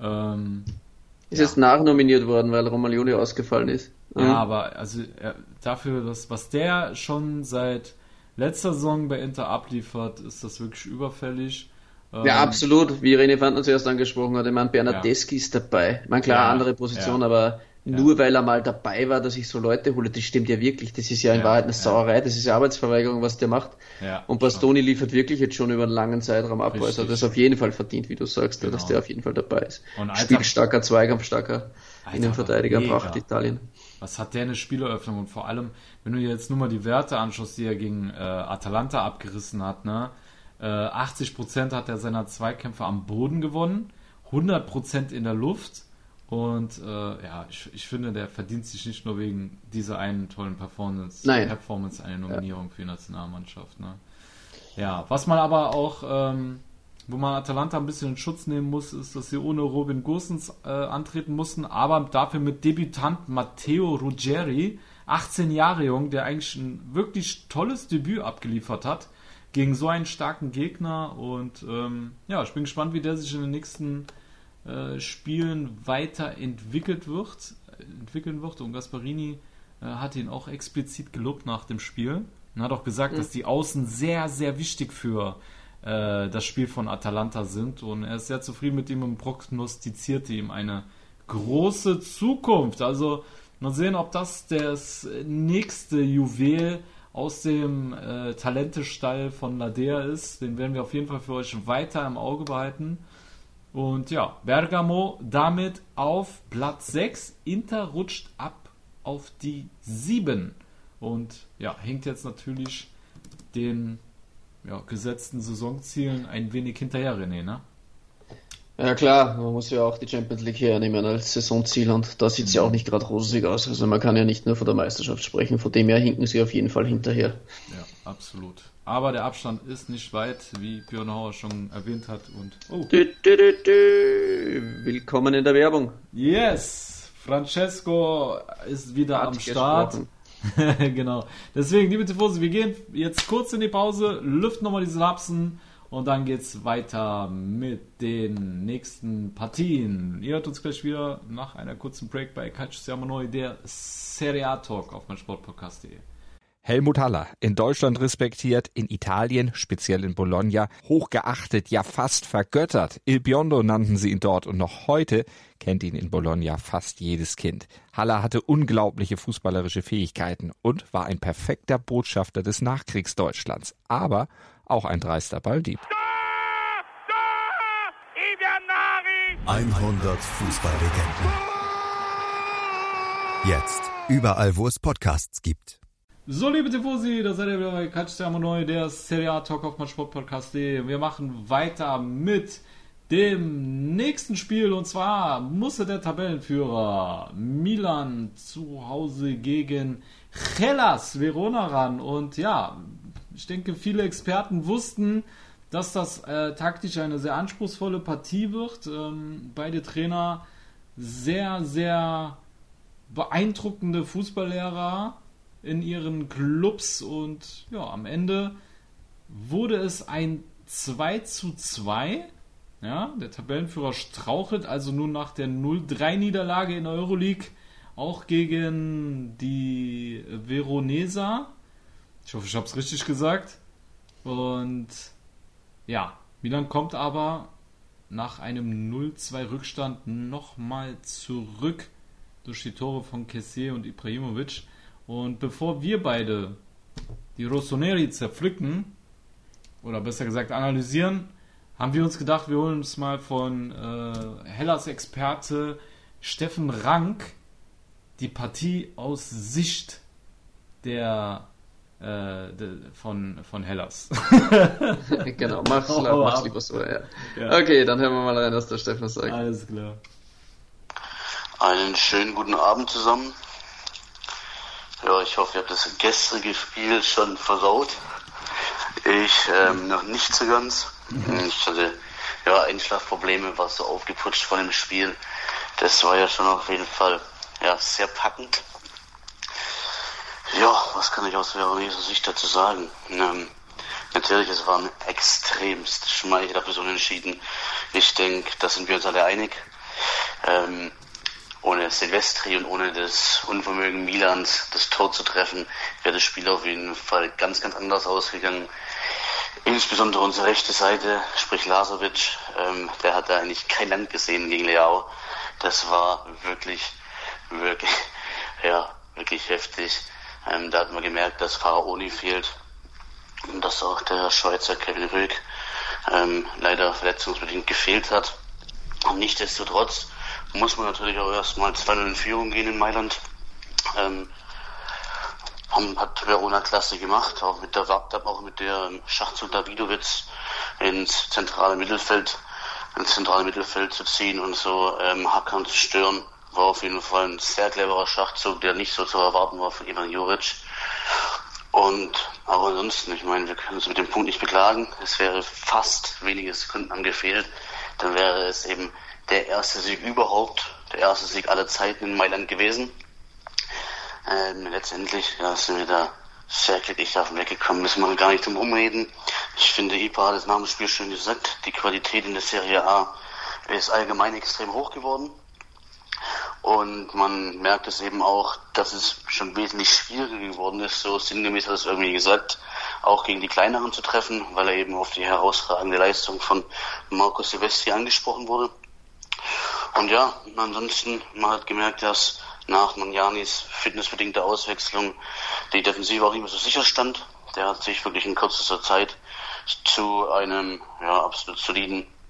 Ist jetzt nachnominiert worden, weil Romagnoli ausgefallen ist. Ja, aber also dafür, was der schon seit letzter Saison bei Inter abliefert, ist das wirklich überfällig. Ja, absolut. Wie René Fandner zuerst angesprochen hat, ich meine, Bernardeschi ist dabei. Ich meine, klar, andere Position, aber nur weil er mal dabei war, dass ich so Leute hole, das stimmt ja wirklich. Das ist ja in Wahrheit eine Sauerei, das ist ja Arbeitsverweigerung, was der macht. Ja, und Bastoni liefert wirklich jetzt schon über einen langen Zeitraum ab. Also das auf jeden Fall verdient, wie du sagst, dass der auf jeden Fall dabei ist. Spielstarker, Zweikampfstarker Innenverteidiger braucht Italien. Was hat der eine Spieleröffnung? Und vor allem, wenn du dir jetzt nur mal die Werte anschaust, die er gegen Atalanta abgerissen hat, ne? 80% hat er seiner Zweikämpfe am Boden gewonnen, 100% in der Luft. Und ich finde, der verdient sich nicht nur wegen dieser einen tollen Performance eine Nominierung für die Nationalmannschaft. Ne? Ja, was man aber auch, wo man Atalanta ein bisschen in Schutz nehmen muss, ist, dass sie ohne Robin Gosens antreten mussten, aber dafür mit Debütant Matteo Ruggeri, 18 Jahre jung, der eigentlich ein wirklich tolles Debüt abgeliefert hat gegen so einen starken Gegner. Und ich bin gespannt, wie der sich in den nächsten Spielen weiterentwickeln wird. Und Gasparini hat ihn auch explizit gelobt nach dem Spiel und hat auch gesagt, dass die Außen sehr, sehr wichtig für das Spiel von Atalanta sind, und er ist sehr zufrieden mit ihm und prognostizierte ihm eine große Zukunft. Also mal sehen, ob das nächste Juwel aus dem Talentestall von Ladea ist. Den werden wir auf jeden Fall für euch weiter im Auge behalten. Und ja, Bergamo damit auf Platz 6. Inter rutscht ab auf die 7. Und ja, hängt jetzt natürlich den gesetzten Saisonzielen ein wenig hinterher, René, ne? Ja klar, man muss ja auch die Champions League hernehmen als Saisonziel und da sieht es ja auch nicht gerade rosig aus. Also man kann ja nicht nur von der Meisterschaft sprechen, von dem her hinken sie auf jeden Fall hinterher. Ja, absolut. Aber der Abstand ist nicht weit, wie Björn Hauer schon erwähnt hat. Und Willkommen in der Werbung. Yes! Francesco ist wieder am Start. Genau. Deswegen, liebe Tifosi, wir gehen jetzt kurz in die Pause, lüften nochmal die Synapsen und dann geht's weiter mit den nächsten Partien. Ihr hört uns gleich wieder nach einer kurzen Break bei Calcio Siamo Noi, der Serie A Talk auf meinsportpodcast.de. Helmut Haller, in Deutschland respektiert, in Italien, speziell in Bologna, hochgeachtet, ja fast vergöttert. Il Biondo nannten sie ihn dort und noch heute kennt ihn in Bologna fast jedes Kind. Haller hatte unglaubliche fußballerische Fähigkeiten und war ein perfekter Botschafter des Nachkriegsdeutschlands, aber auch ein dreister Balldieb. 100 Fußballlegenden. Jetzt überall, wo es Podcasts gibt. So, liebe Tifosi, da seid ihr wieder bei Calcio Siamo Noi, der Serie A Talk auf meinsportpodcast.de. Wir machen weiter mit dem nächsten Spiel und zwar musste der Tabellenführer Milan zu Hause gegen Hellas Verona ran. Und ja, ich denke, viele Experten wussten, dass das taktisch eine sehr anspruchsvolle Partie wird. Beide Trainer sehr, sehr beeindruckende Fußballlehrer in ihren Clubs und ja, am Ende wurde es ein 2:2. Ja, der Tabellenführer strauchelt also nun nach der 0-3-Niederlage in der Euroleague auch gegen die Veronesa. Ich hoffe, ich habe es richtig gesagt. Und ja, Milan kommt aber nach einem 0-2 Rückstand nochmal zurück durch die Tore von Kessié und Ibrahimovic. Und bevor wir beide die Rossoneri zerpflücken, oder besser gesagt analysieren, haben wir uns gedacht, wir holen uns mal von Hellas-Experte Steffen Rank die Partie aus Sicht von Hellas. Genau, mach's lieber so, ja. Okay, dann hören wir mal rein, was der Steffen sagt. Alles klar. Einen schönen guten Abend zusammen. Ja, ich hoffe, ihr habt das gestrige Spiel schon versaut. Ich noch nicht so ganz. Ich hatte Einschlafprobleme, war so aufgeputscht von dem Spiel. Das war ja schon auf jeden Fall sehr packend. Ja, was kann ich aus Veroneser Sicht dazu sagen? Natürlich, es war ein extremst schmeichelhaftes Unentschieden. Ich denke, da sind wir uns alle einig. Ohne Silvestri und ohne das Unvermögen Milans, das Tor zu treffen, wäre das Spiel auf jeden Fall ganz, ganz anders ausgegangen. Insbesondere unsere rechte Seite, sprich Lazovic, der hat da eigentlich kein Land gesehen gegen Leao. Das war wirklich heftig. Da hat man gemerkt, dass Faraoni fehlt und dass auch der Schweizer Kevin Röck leider verletzungsbedingt gefehlt hat. Und nichtsdestotrotz muss man natürlich auch erstmal 2-0 in Führung gehen in Mailand. Hat Verona klasse gemacht, auch mit der Wagdab, auch mit der Schachzug Davidovic ins zentrale Mittelfeld zu ziehen und so Hakan zu stören. War auf jeden Fall ein sehr cleverer Schachzug, der nicht so zu erwarten war von Ivan Juric. Aber ansonsten, ich meine, wir können uns mit dem Punkt nicht beklagen. Es wäre fast wenige Sekunden angefehlt. Dann wäre es eben der erste Sieg überhaupt, der erste Sieg aller Zeiten in Mailand gewesen. Letztendlich sind wir da sehr glücklich davon weggekommen, müssen wir gar nicht drum rumreden. Ich finde, Ipa hat es nach dem Spiel schön gesagt, die Qualität in der Serie A ist allgemein extrem hoch geworden. Und man merkt es eben auch, dass es schon wesentlich schwieriger geworden ist, so sinngemäß hat es irgendwie gesagt, auch gegen die Kleineren zu treffen, weil er eben auf die herausragende Leistung von Marco Silvestri angesprochen wurde. Und ja, ansonsten, man hat gemerkt, dass nach Magnanis fitnessbedingter Auswechslung die Defensive auch nicht mehr so sicher stand. Der hat sich wirklich in kürzester Zeit zu einem absolut soliden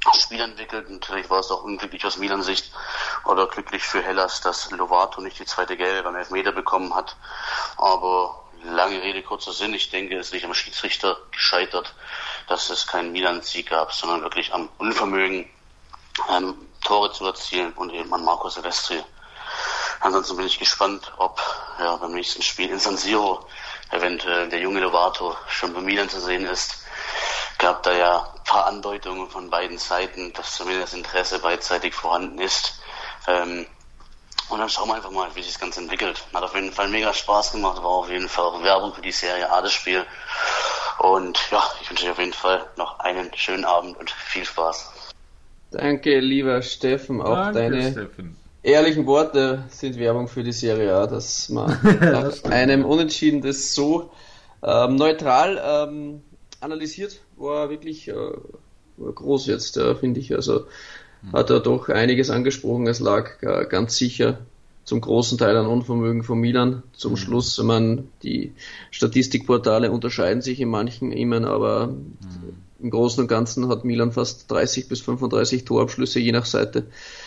Spiel entwickelt. Natürlich war es auch unglücklich aus Milan-Sicht oder glücklich für Hellas, dass Lovato nicht die zweite Gelbe beim Elfmeter bekommen hat. Aber lange Rede, kurzer Sinn. Ich denke, es ist nicht am Schiedsrichter gescheitert, dass es keinen Milan-Sieg gab, sondern wirklich am Unvermögen, Tore zu erzielen und eben an Marco Silvestri. Ansonsten bin ich gespannt, ob beim nächsten Spiel in San Siro eventuell der junge Lovato schon bei Milan zu sehen ist. Gab da ja ein paar Andeutungen von beiden Seiten, dass zumindest das Interesse beidseitig vorhanden ist. Und dann schauen wir einfach mal, wie sich das Ganze entwickelt. Hat auf jeden Fall mega Spaß gemacht, war auf jeden Fall auch Werbung für die Serie A, das Spiel. Und ja, ich wünsche euch auf jeden Fall noch einen schönen Abend und viel Spaß. Danke, lieber Steffen. Auch deine ehrlichen Worte sind Werbung für die Serie A, dass man nach einem Unentschieden das so neutral analysiert, war wirklich groß jetzt, finde ich. Also hat er doch einiges angesprochen. Es lag ganz sicher zum großen Teil an Unvermögen von Milan. Zum Schluss, die Statistikportale unterscheiden sich in manchen immer, aber im Großen und Ganzen hat Milan fast 30 bis 35 Torabschlüsse je nach Seite.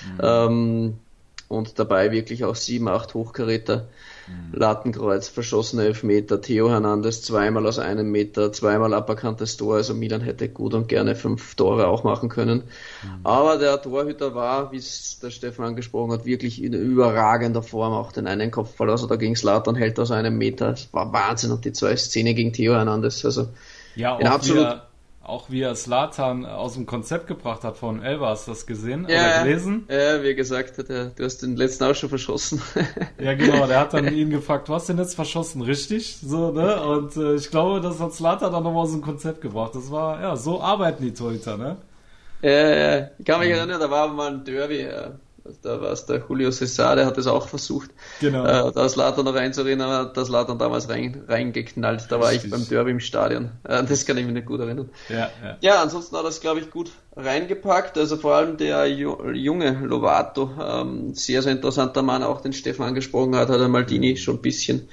Und dabei wirklich auch 7, 8 Hochkaräter. Lattenkreuz, verschossene Elfmeter, Theo Hernandez zweimal aus einem Meter, zweimal aberkanntes Tor, also Milan hätte gut und gerne 5 Tore auch machen können. Aber der Torhüter war, wie es der Steffen angesprochen hat, wirklich in überragender Form, auch den einen Kopfball, also da gegen Zlatan hält aus einem Meter, es war Wahnsinn, und die 2 Szenen gegen Theo Hernandez, also ja, auch wie er Zlatan aus dem Konzept gebracht hat von Elva, hast du das gesehen oder gelesen? Ja, wie gesagt, du hast den letzten auch schon verschossen. Ja, genau, der hat dann ihn gefragt, du hast den jetzt verschossen, richtig? So, ne? Und ich glaube, das hat Zlatan dann nochmal aus dem Konzept gebracht. Das war, so arbeiten die Torhüter, ne? Ja, ich kann mich erinnern, da war mal ein Derby, da war es der Julio César, der hat es auch versucht, da Zlatan noch reinzureden, aber hat das Zlatan damals reingeknallt. Da war ich beim Derby im Stadion. Das kann ich mich nicht gut erinnern. Ja, ansonsten hat er es, glaube ich, gut reingepackt. Also vor allem der junge Lovato, sehr, sehr interessanter Mann, auch den Steffen angesprochen hat der Maldini schon ein bisschen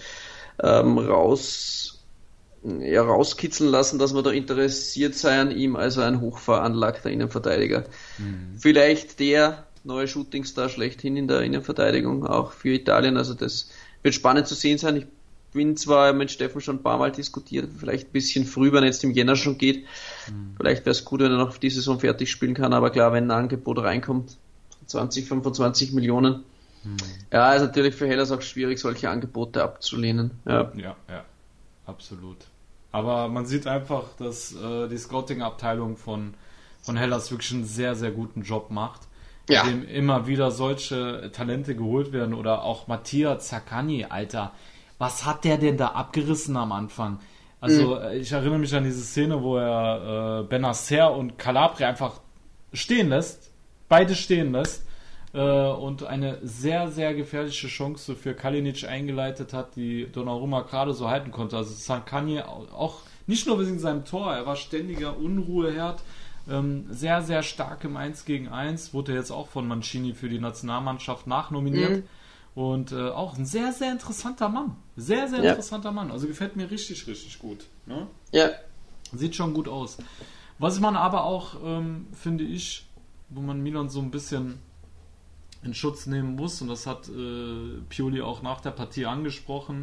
rauskitzeln lassen, dass man da interessiert sei an ihm, also ein hochveranlagter Innenverteidiger. Vielleicht der neue Shootingstar schlechthin in der Innenverteidigung, auch für Italien, also das wird spannend zu sehen sein. Ich bin zwar mit Steffen schon ein paar Mal diskutiert, vielleicht ein bisschen früh, wenn er jetzt im Jänner schon geht, vielleicht wäre es gut, wenn er noch die Saison fertig spielen kann, aber klar, wenn ein Angebot reinkommt, 20, 25 Millionen, ist natürlich für Hellas auch schwierig, solche Angebote abzulehnen. Ja, absolut. Aber man sieht einfach, dass die Scouting-Abteilung von Hellas wirklich einen sehr, sehr guten Job macht. In dem immer wieder solche Talente geholt werden, oder auch Mattia Zaccagni, Alter, was hat der denn da abgerissen am Anfang? Also ich erinnere mich an diese Szene, wo er Benacer und Calabria einfach beide stehen lässt und eine sehr, sehr gefährliche Chance für Kalinic eingeleitet hat, die Donnarumma gerade so halten konnte. Also Zaccagni auch nicht nur wegen seinem Tor, er war ständiger Unruheherd, sehr, sehr stark im 1-gegen-1, wurde jetzt auch von Mancini für die Nationalmannschaft nachnominiert. Und auch ein sehr, sehr interessanter Mann. Sehr, sehr interessanter Mann. Also gefällt mir richtig, richtig gut. Ne? Ja. Sieht schon gut aus. Was man aber auch, finde ich, wo man Milan so ein bisschen in Schutz nehmen muss, und das hat Pioli auch nach der Partie angesprochen,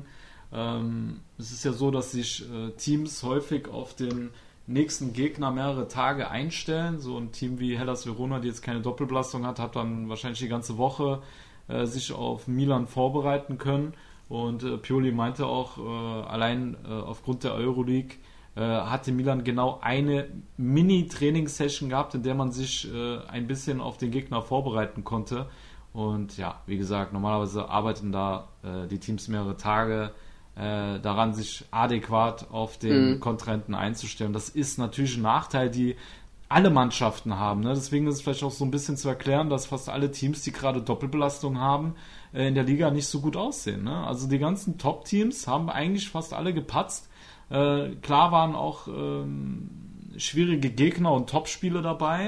es ist ja so, dass sich Teams häufig auf den nächsten Gegner mehrere Tage einstellen. So ein Team wie Hellas Verona, die jetzt keine Doppelbelastung hat dann wahrscheinlich die ganze Woche sich auf Milan vorbereiten können. Und Pioli meinte auch, allein aufgrund der Euroleague hatte Milan genau eine Mini-Trainingssession gehabt, in der man sich ein bisschen auf den Gegner vorbereiten konnte. Und ja, wie gesagt, normalerweise arbeiten da die Teams mehrere Tage daran, sich adäquat auf den Kontrahenten einzustellen. Das ist natürlich ein Nachteil, die alle Mannschaften haben. Ne? Deswegen ist es vielleicht auch so ein bisschen zu erklären, dass fast alle Teams, die gerade Doppelbelastung haben, in der Liga nicht so gut aussehen. Ne? Also die ganzen Top-Teams haben eigentlich fast alle gepatzt. Klar waren auch schwierige Gegner und Top-Spiele dabei,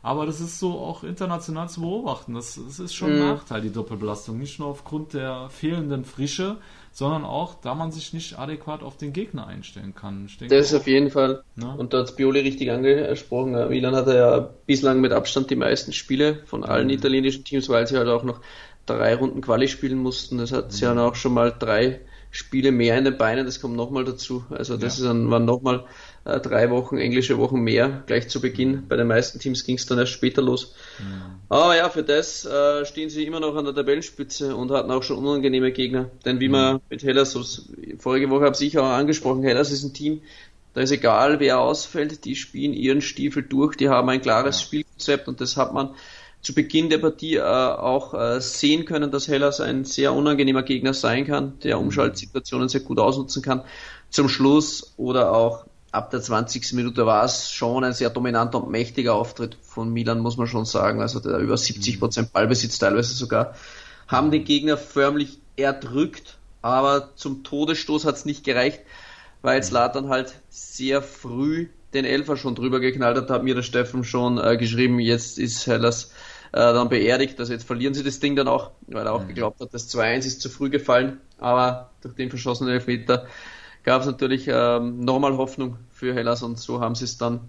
Aber das ist so auch international zu beobachten. Das ist schon ein Nachteil, die Doppelbelastung. Nicht nur aufgrund der fehlenden Frische, sondern auch, da man sich nicht adäquat auf den Gegner einstellen kann. Ich denke, das ist auf jeden Fall. Ne? Und da hat Pioli richtig angesprochen. Milan hatte ja bislang mit Abstand die meisten Spiele von allen italienischen Teams, weil sie halt auch noch 3 Runden Quali spielen mussten. Das hat sie ja auch schon mal 3 Spiele mehr in den Beinen, das kommt nochmal dazu. Also das waren nochmal 3 Wochen, englische Wochen mehr, gleich zu Beginn. Bei den meisten Teams ging es dann erst später los. Aber ja, für das stehen sie immer noch an der Tabellenspitze und hatten auch schon unangenehme Gegner. Denn wie man mit Hellas, vorige Woche habe ich auch angesprochen, Hellas ist ein Team, da ist egal, wer ausfällt, die spielen ihren Stiefel durch, die haben ein klares Spielkonzept und das hat man zu Beginn der Partie auch sehen können, dass Hellas ein sehr unangenehmer Gegner sein kann, der Umschaltsituationen sehr gut ausnutzen kann. Zum Schluss oder auch ab der 20. Minute war es schon ein sehr dominanter und mächtiger Auftritt von Milan, muss man schon sagen. Also der über 70% Ballbesitz teilweise sogar, haben den Gegner förmlich erdrückt, aber zum Todesstoß hat es nicht gereicht, weil Zlatan halt sehr früh den Elfer schon drüber geknallt hat, hat mir der Steffen schon geschrieben, jetzt ist Hellas dann beerdigt, also jetzt verlieren sie das Ding dann auch, weil er auch geglaubt hat, das 2-1 ist zu früh gefallen, aber durch den verschossenen Elfmeter gab es natürlich nochmal Hoffnung für Hellas und so haben sie es dann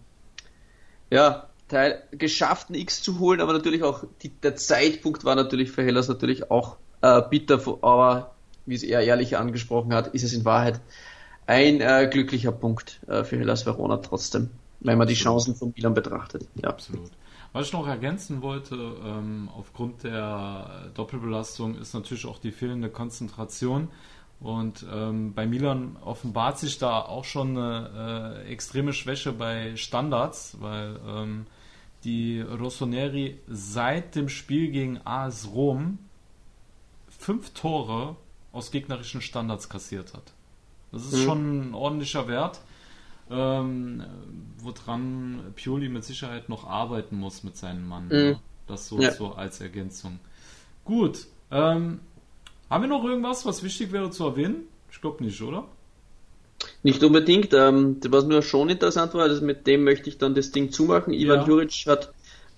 geschafft, ein X zu holen, aber natürlich auch der Zeitpunkt war natürlich für Hellas natürlich auch bitter, aber wie es er ehrlich angesprochen hat, ist es in Wahrheit ein glücklicher Punkt für Hellas Verona trotzdem, wenn man die Chancen von Milan betrachtet. Ja. Absolut. Was ich noch ergänzen wollte, aufgrund der Doppelbelastung ist natürlich auch die fehlende Konzentration und bei Milan offenbart sich da auch schon eine extreme Schwäche bei Standards, weil die Rossoneri seit dem Spiel gegen AS Rom 5 Tore aus gegnerischen Standards kassiert hat. Das ist schon ein ordentlicher Wert. Woran Pioli mit Sicherheit noch arbeiten muss mit seinem Mann. Ne? Das so als Ergänzung. Gut. Haben wir noch irgendwas, was wichtig wäre zu erwähnen? Ich glaube nicht, oder? Nicht unbedingt. Was mir schon interessant war, also mit dem möchte ich dann das Ding zumachen. Ivan Juric hat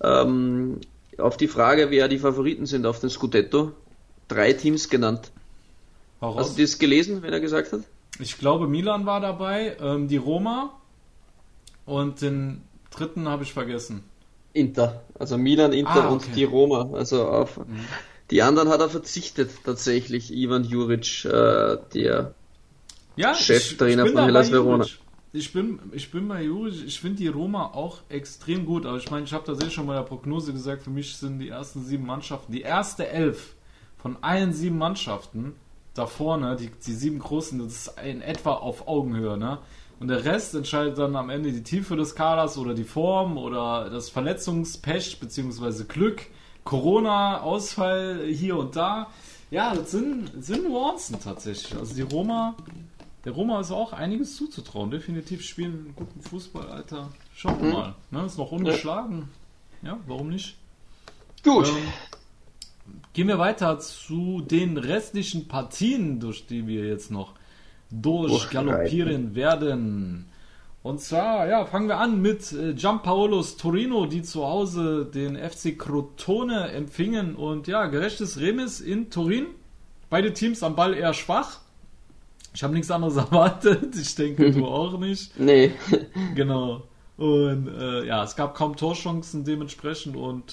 auf die Frage, wer die Favoriten sind auf den Scudetto, 3 Teams genannt. Hast du das gelesen, wenn er gesagt hat? Ich glaube, Milan war dabei, die Roma und den dritten habe ich vergessen. Inter, also Milan, Inter und die Roma. Also auf die anderen hat er verzichtet tatsächlich, Ivan Juric, der Cheftrainer von Hellas Verona. Ich bin bei Juric, ich finde die Roma auch extrem gut, aber ich meine, ich habe tatsächlich schon bei der Prognose gesagt, für mich sind die ersten 7 Mannschaften, die erste 11 von allen 7 Mannschaften da vorne, die 7 großen, das ist in etwa auf Augenhöhe, ne? Und der Rest entscheidet dann am Ende die Tiefe des Kaders oder die Form oder das Verletzungspech bzw. Glück, Corona, Ausfall hier und da. Ja, das sind Nuancen tatsächlich. Also der Roma ist auch einiges zuzutrauen. Definitiv spielen einen guten Fußball, Alter. Schauen wir mal. Ne? Ist noch ungeschlagen. Ja, warum nicht? Gut. Gehen wir weiter zu den restlichen Partien, durch die wir jetzt noch durchgaloppieren werden. Und zwar, fangen wir an mit Giampaolos Torino, die zu Hause den FC Crotone empfingen. Und gerechtes Remis in Turin. Beide Teams am Ball eher schwach. Ich habe nichts anderes erwartet. Ich denke, du auch nicht. Nee. Genau. Und es gab kaum Torchancen dementsprechend und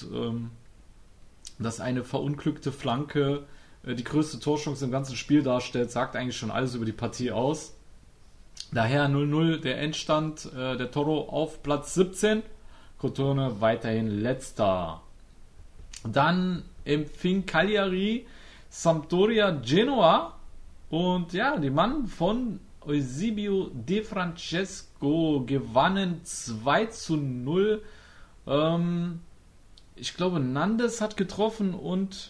dass eine verunglückte Flanke die größte Torchance im ganzen Spiel darstellt, sagt eigentlich schon alles über die Partie aus. Daher 0-0 der Endstand, der Toro auf Platz 17, Crotone weiterhin letzter. Dann empfing Cagliari Sampdoria Genoa und die Mann von Eusebio De Francesco gewannen 2-0. Ich glaube, Nandes hat getroffen und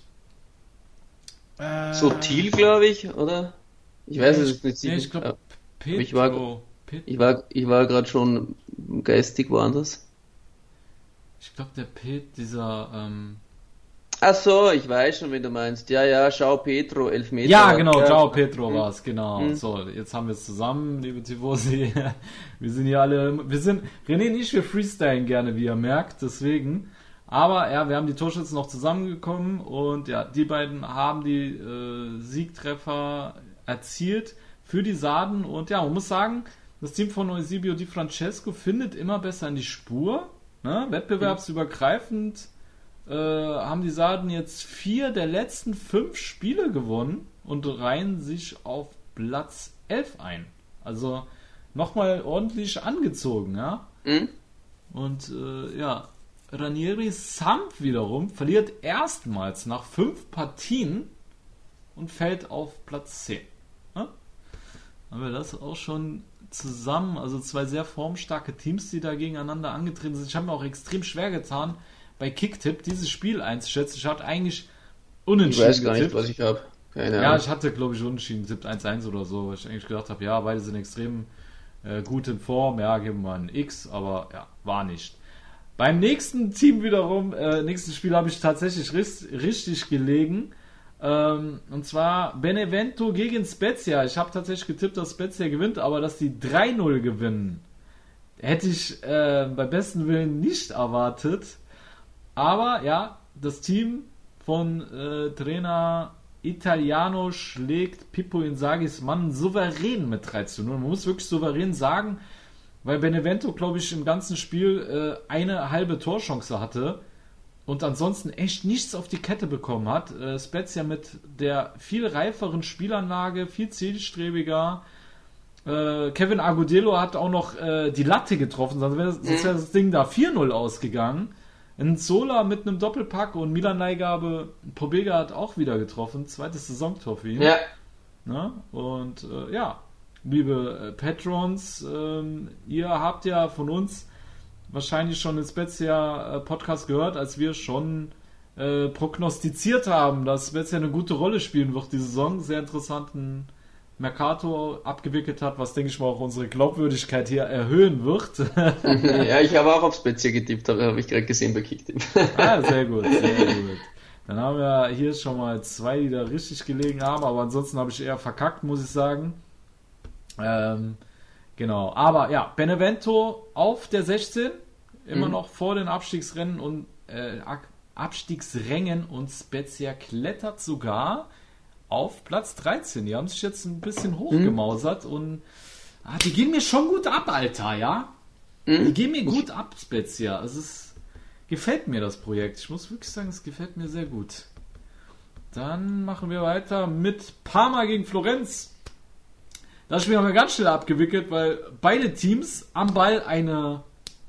Sotil, glaube ich, oder? Ich weiß es nicht. Nee, ich glaube, Pedro. Ich war gerade schon geistig woanders. Ich glaube, dieser Ach so, ich weiß schon, wen du meinst. Ja, João Pedro, Elfmeter. Ja, genau, João Pedro war es, genau. So, jetzt haben wir es zusammen, liebe Tifosi. Wir sind hier alle, René und ich, wir freestylen gerne, wie ihr merkt, deswegen. Aber ja, wir haben die Torschützen noch zusammengekommen und ja, die beiden haben die Siegtreffer erzielt für die Sarden. Und ja, man muss sagen, das Team von Eusebio Di Francesco findet immer besser in die Spur. Ne? Wettbewerbsübergreifend haben die Sarden jetzt 4 der letzten 5 Spiele gewonnen und reihen sich auf Platz 11 ein. Also nochmal ordentlich angezogen, ja. Und ja, Ranieri Samp wiederum verliert erstmals nach 5 Partien und fällt auf Platz 10. Ja? Haben wir das auch schon zusammen, also 2 sehr formstarke Teams, die da gegeneinander angetreten sind. Ich habe mir auch extrem schwer getan, bei Kicktipp dieses Spiel einzuschätzen. Ich hatte eigentlich unentschieden getippt. Ich weiß gar nicht, was ich habe. Keine Ahnung. Ja, ich hatte, glaube ich, unentschieden getippt, 1-1 oder so, weil ich eigentlich gedacht habe, ja, beide sind extrem gut in Form, ja, geben wir mal ein X, aber ja, war nicht. Beim nächsten Team wiederum, nächsten Spiel habe ich tatsächlich richtig gelegen. Und zwar Benevento gegen Spezia. Ich habe tatsächlich getippt, dass Spezia gewinnt, aber dass die 3-0 gewinnen, hätte ich bei besten Willen nicht erwartet. Aber ja, das Team von Trainer Italiano schlägt Pippo Inzagis Mann souverän mit 3-0. Man muss wirklich souverän sagen, weil Benevento, glaube ich, im ganzen Spiel eine halbe Torchance hatte und ansonsten echt nichts auf die Kette bekommen hat. Spezia mit der viel reiferen Spielanlage, viel zielstrebiger. Kevin Agudelo hat auch noch die Latte getroffen, sonst wäre das Ding da 4-0 ausgegangen. Nzola mit einem Doppelpack und Milan-Leihgabe Pobega hat auch wieder getroffen. 2. Saisontor für ihn. Ja. Na? Und ja, liebe Patrons, ihr habt ja von uns wahrscheinlich schon den Spezia-Podcast gehört, als wir schon prognostiziert haben, dass Spezia eine gute Rolle spielen wird die Saison. Sehr interessanten Mercato abgewickelt hat, was, denke ich mal, auch unsere Glaubwürdigkeit hier erhöhen wird. Ja, ich habe auch auf Spezia getippt, habe ich gerade gesehen bei Kicktipp. Ah, sehr gut, sehr gut. Dann haben wir hier schon mal 2, die da richtig gelegen haben, aber ansonsten habe ich eher verkackt, muss ich sagen. Genau, aber ja, Benevento auf der 16, immer noch vor den Abstiegsrängen und Spezia klettert sogar auf Platz 13. Die haben sich jetzt ein bisschen hochgemausert und die gehen mir schon gut ab, Alter, ja? Die gehen mir gut ab, Spezia. Also gefällt mir das Projekt. Ich muss wirklich sagen, es gefällt mir sehr gut. Dann machen wir weiter mit Parma gegen Florenz. Das Spiel haben wir ganz schnell abgewickelt, weil beide Teams am Ball eine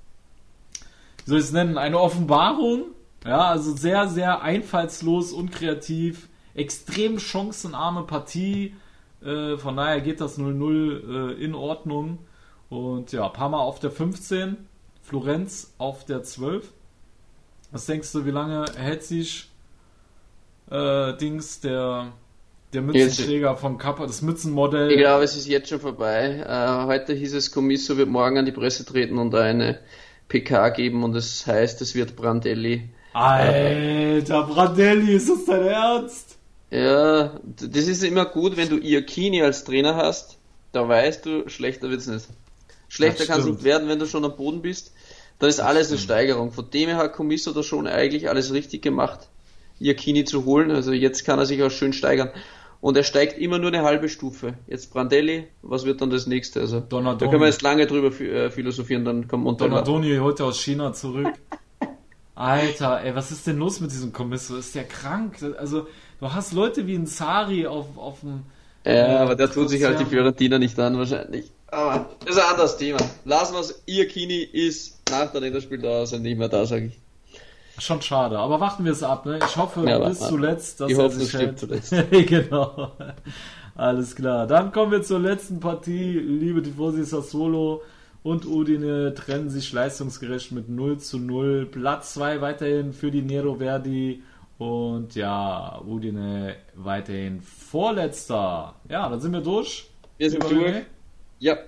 Offenbarung. Ja, also sehr, sehr einfallslos, unkreativ, extrem chancenarme Partie. Von daher geht das 0-0 in Ordnung. Und ja, Parma auf der 15, Florenz auf der 12. Was denkst du, wie lange hält sich der Mützenträger vom Kappa, das Mützenmodell? Ich glaube, es ist jetzt schon vorbei. Heute hieß es, Commisso wird morgen an die Presse treten und eine PK geben und es heißt, es wird Brandelli. Alter, Brandelli, ist das dein Ernst? Ja, das ist immer gut, wenn du Iachini als Trainer hast, da weißt du, schlechter wird's nicht. Schlechter kann es nicht werden, wenn du schon am Boden bist. Dann ist alles eine Steigerung. Von dem her hat Commisso da schon eigentlich alles richtig gemacht, Iachini zu holen. Also jetzt kann er sich auch schön steigern. Und er steigt immer nur eine halbe Stufe. Jetzt Brandelli, was wird dann das nächste? Also da können wir jetzt lange drüber philosophieren, dann kommt Montella. Donadoni holt er aus China zurück. Alter, ey, was ist denn los mit diesem Commisso? Ist der krank? Also, du hast Leute wie ein Sari auf dem... Ja, aber der tut sich halt die Fiorentina nicht an, wahrscheinlich. Aber das ist ein anderes Thema. Lassen wir es, Iachini ist nach der Länderspielpause nicht mehr da, sage ich. Schon schade, aber warten wir es ab, ne? Ich hoffe bis zuletzt, dass er sich hält. Zuletzt. Genau. Alles klar. Dann kommen wir zur letzten Partie. Liebe Tifosi, Sassuolo und Udine trennen sich leistungsgerecht mit 0-0. Platz 2 weiterhin für die Nero Verdi. Und ja, Udine weiterhin Vorletzter. Ja, dann sind wir durch. Wir sind durch. Ja.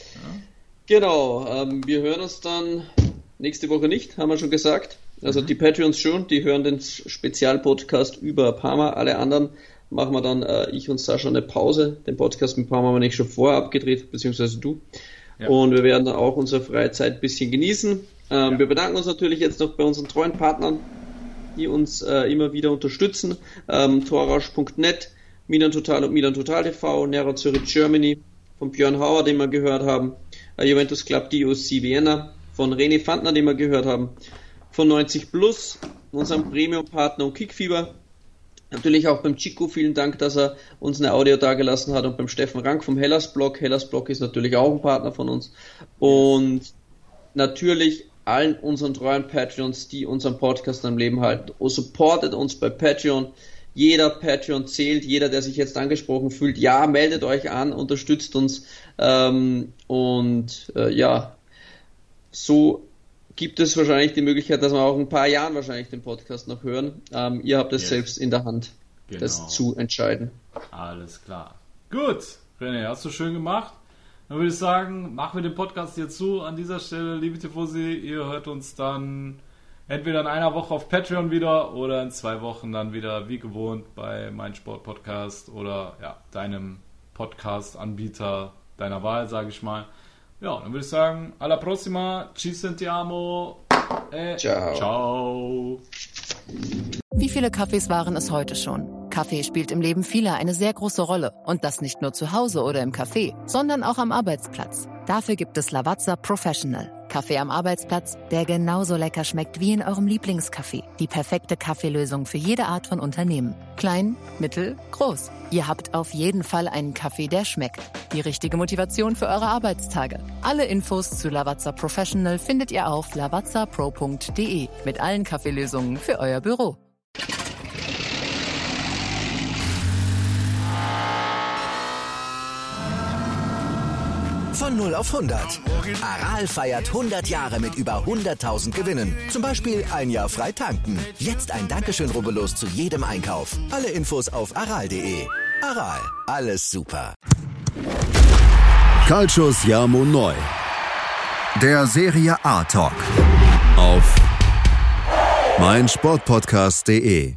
Genau. Wir hören uns dann nächste Woche nicht, haben wir schon gesagt. Also die Patreons schon, die hören den Spezialpodcast über Parma. Alle anderen machen wir dann, ich und Sascha, eine Pause. Den Podcast mit Parma haben wir nicht schon vorher abgedreht, beziehungsweise du. Ja. Und wir werden dann auch unsere Freizeit ein bisschen genießen. Wir bedanken uns natürlich jetzt noch bei unseren treuen Partnern, die uns immer wieder unterstützen. Torrausch.net, Milan Total und Milan Total TV, Nera Zürich Germany, von Björn Hauer, den wir gehört haben, Juventus Club DOC Vienna, von René Fandner, den wir gehört haben, von 90 Plus, unserem Premium-Partner und Kickfieber. Natürlich auch beim Chico, vielen Dank, dass er uns eine Audio dagelassen hat, und beim Steffen Rank vom Hellas-Blog. Hellas-Blog ist natürlich auch ein Partner von uns. Und natürlich allen unseren treuen Patreons, die unseren Podcast am Leben halten. Supportet uns bei Patreon. Jeder Patreon zählt, jeder, der sich jetzt angesprochen fühlt, ja, meldet euch an, unterstützt uns. So gibt es wahrscheinlich die Möglichkeit, dass wir auch in ein paar Jahren wahrscheinlich den Podcast noch hören. Ihr habt es selbst in der Hand, das zu entscheiden. Alles klar. Gut, René, hast du schön gemacht. Dann würde ich sagen, machen wir den Podcast jetzt zu. An dieser Stelle, liebe Tifosi, ihr hört uns dann entweder in einer Woche auf Patreon wieder oder in 2 Wochen dann wieder wie gewohnt bei meinsportpodcast oder deinem Podcast-Anbieter deiner Wahl, sage ich mal. Ja, dann würde ich sagen, alla prossima, ci sentiamo, ciao. Wie viele Kaffees waren es heute schon? Kaffee spielt im Leben vieler eine sehr große Rolle. Und das nicht nur zu Hause oder im Café, sondern auch am Arbeitsplatz. Dafür gibt es Lavazza Professional. Kaffee am Arbeitsplatz, der genauso lecker schmeckt wie in eurem Lieblingscafé. Die perfekte Kaffeelösung für jede Art von Unternehmen. Klein, mittel, groß. Ihr habt auf jeden Fall einen Kaffee, der schmeckt. Die richtige Motivation für eure Arbeitstage. Alle Infos zu Lavazza Professional findet ihr auf lavazzapro.de mit allen Kaffeelösungen für euer Büro. Von 0 auf 100. Aral feiert 100 Jahre mit über 100.000 Gewinnen. Zum Beispiel ein Jahr frei tanken. Jetzt ein Dankeschön, rubbellos zu jedem Einkauf. Alle Infos auf aral.de. Aral, alles super. Calcius Jamo Neu. Der Serie A Talk. Auf meinsportpodcast.de.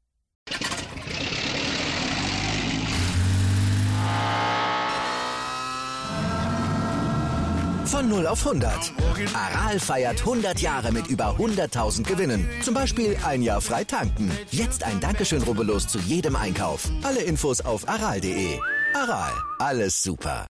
Von 0 auf 100. Aral feiert 100 Jahre mit über 100.000 Gewinnen. Zum Beispiel ein Jahr frei tanken. Jetzt ein Dankeschön, rubbellos zu jedem Einkauf. Alle Infos auf aral.de. Aral, alles super.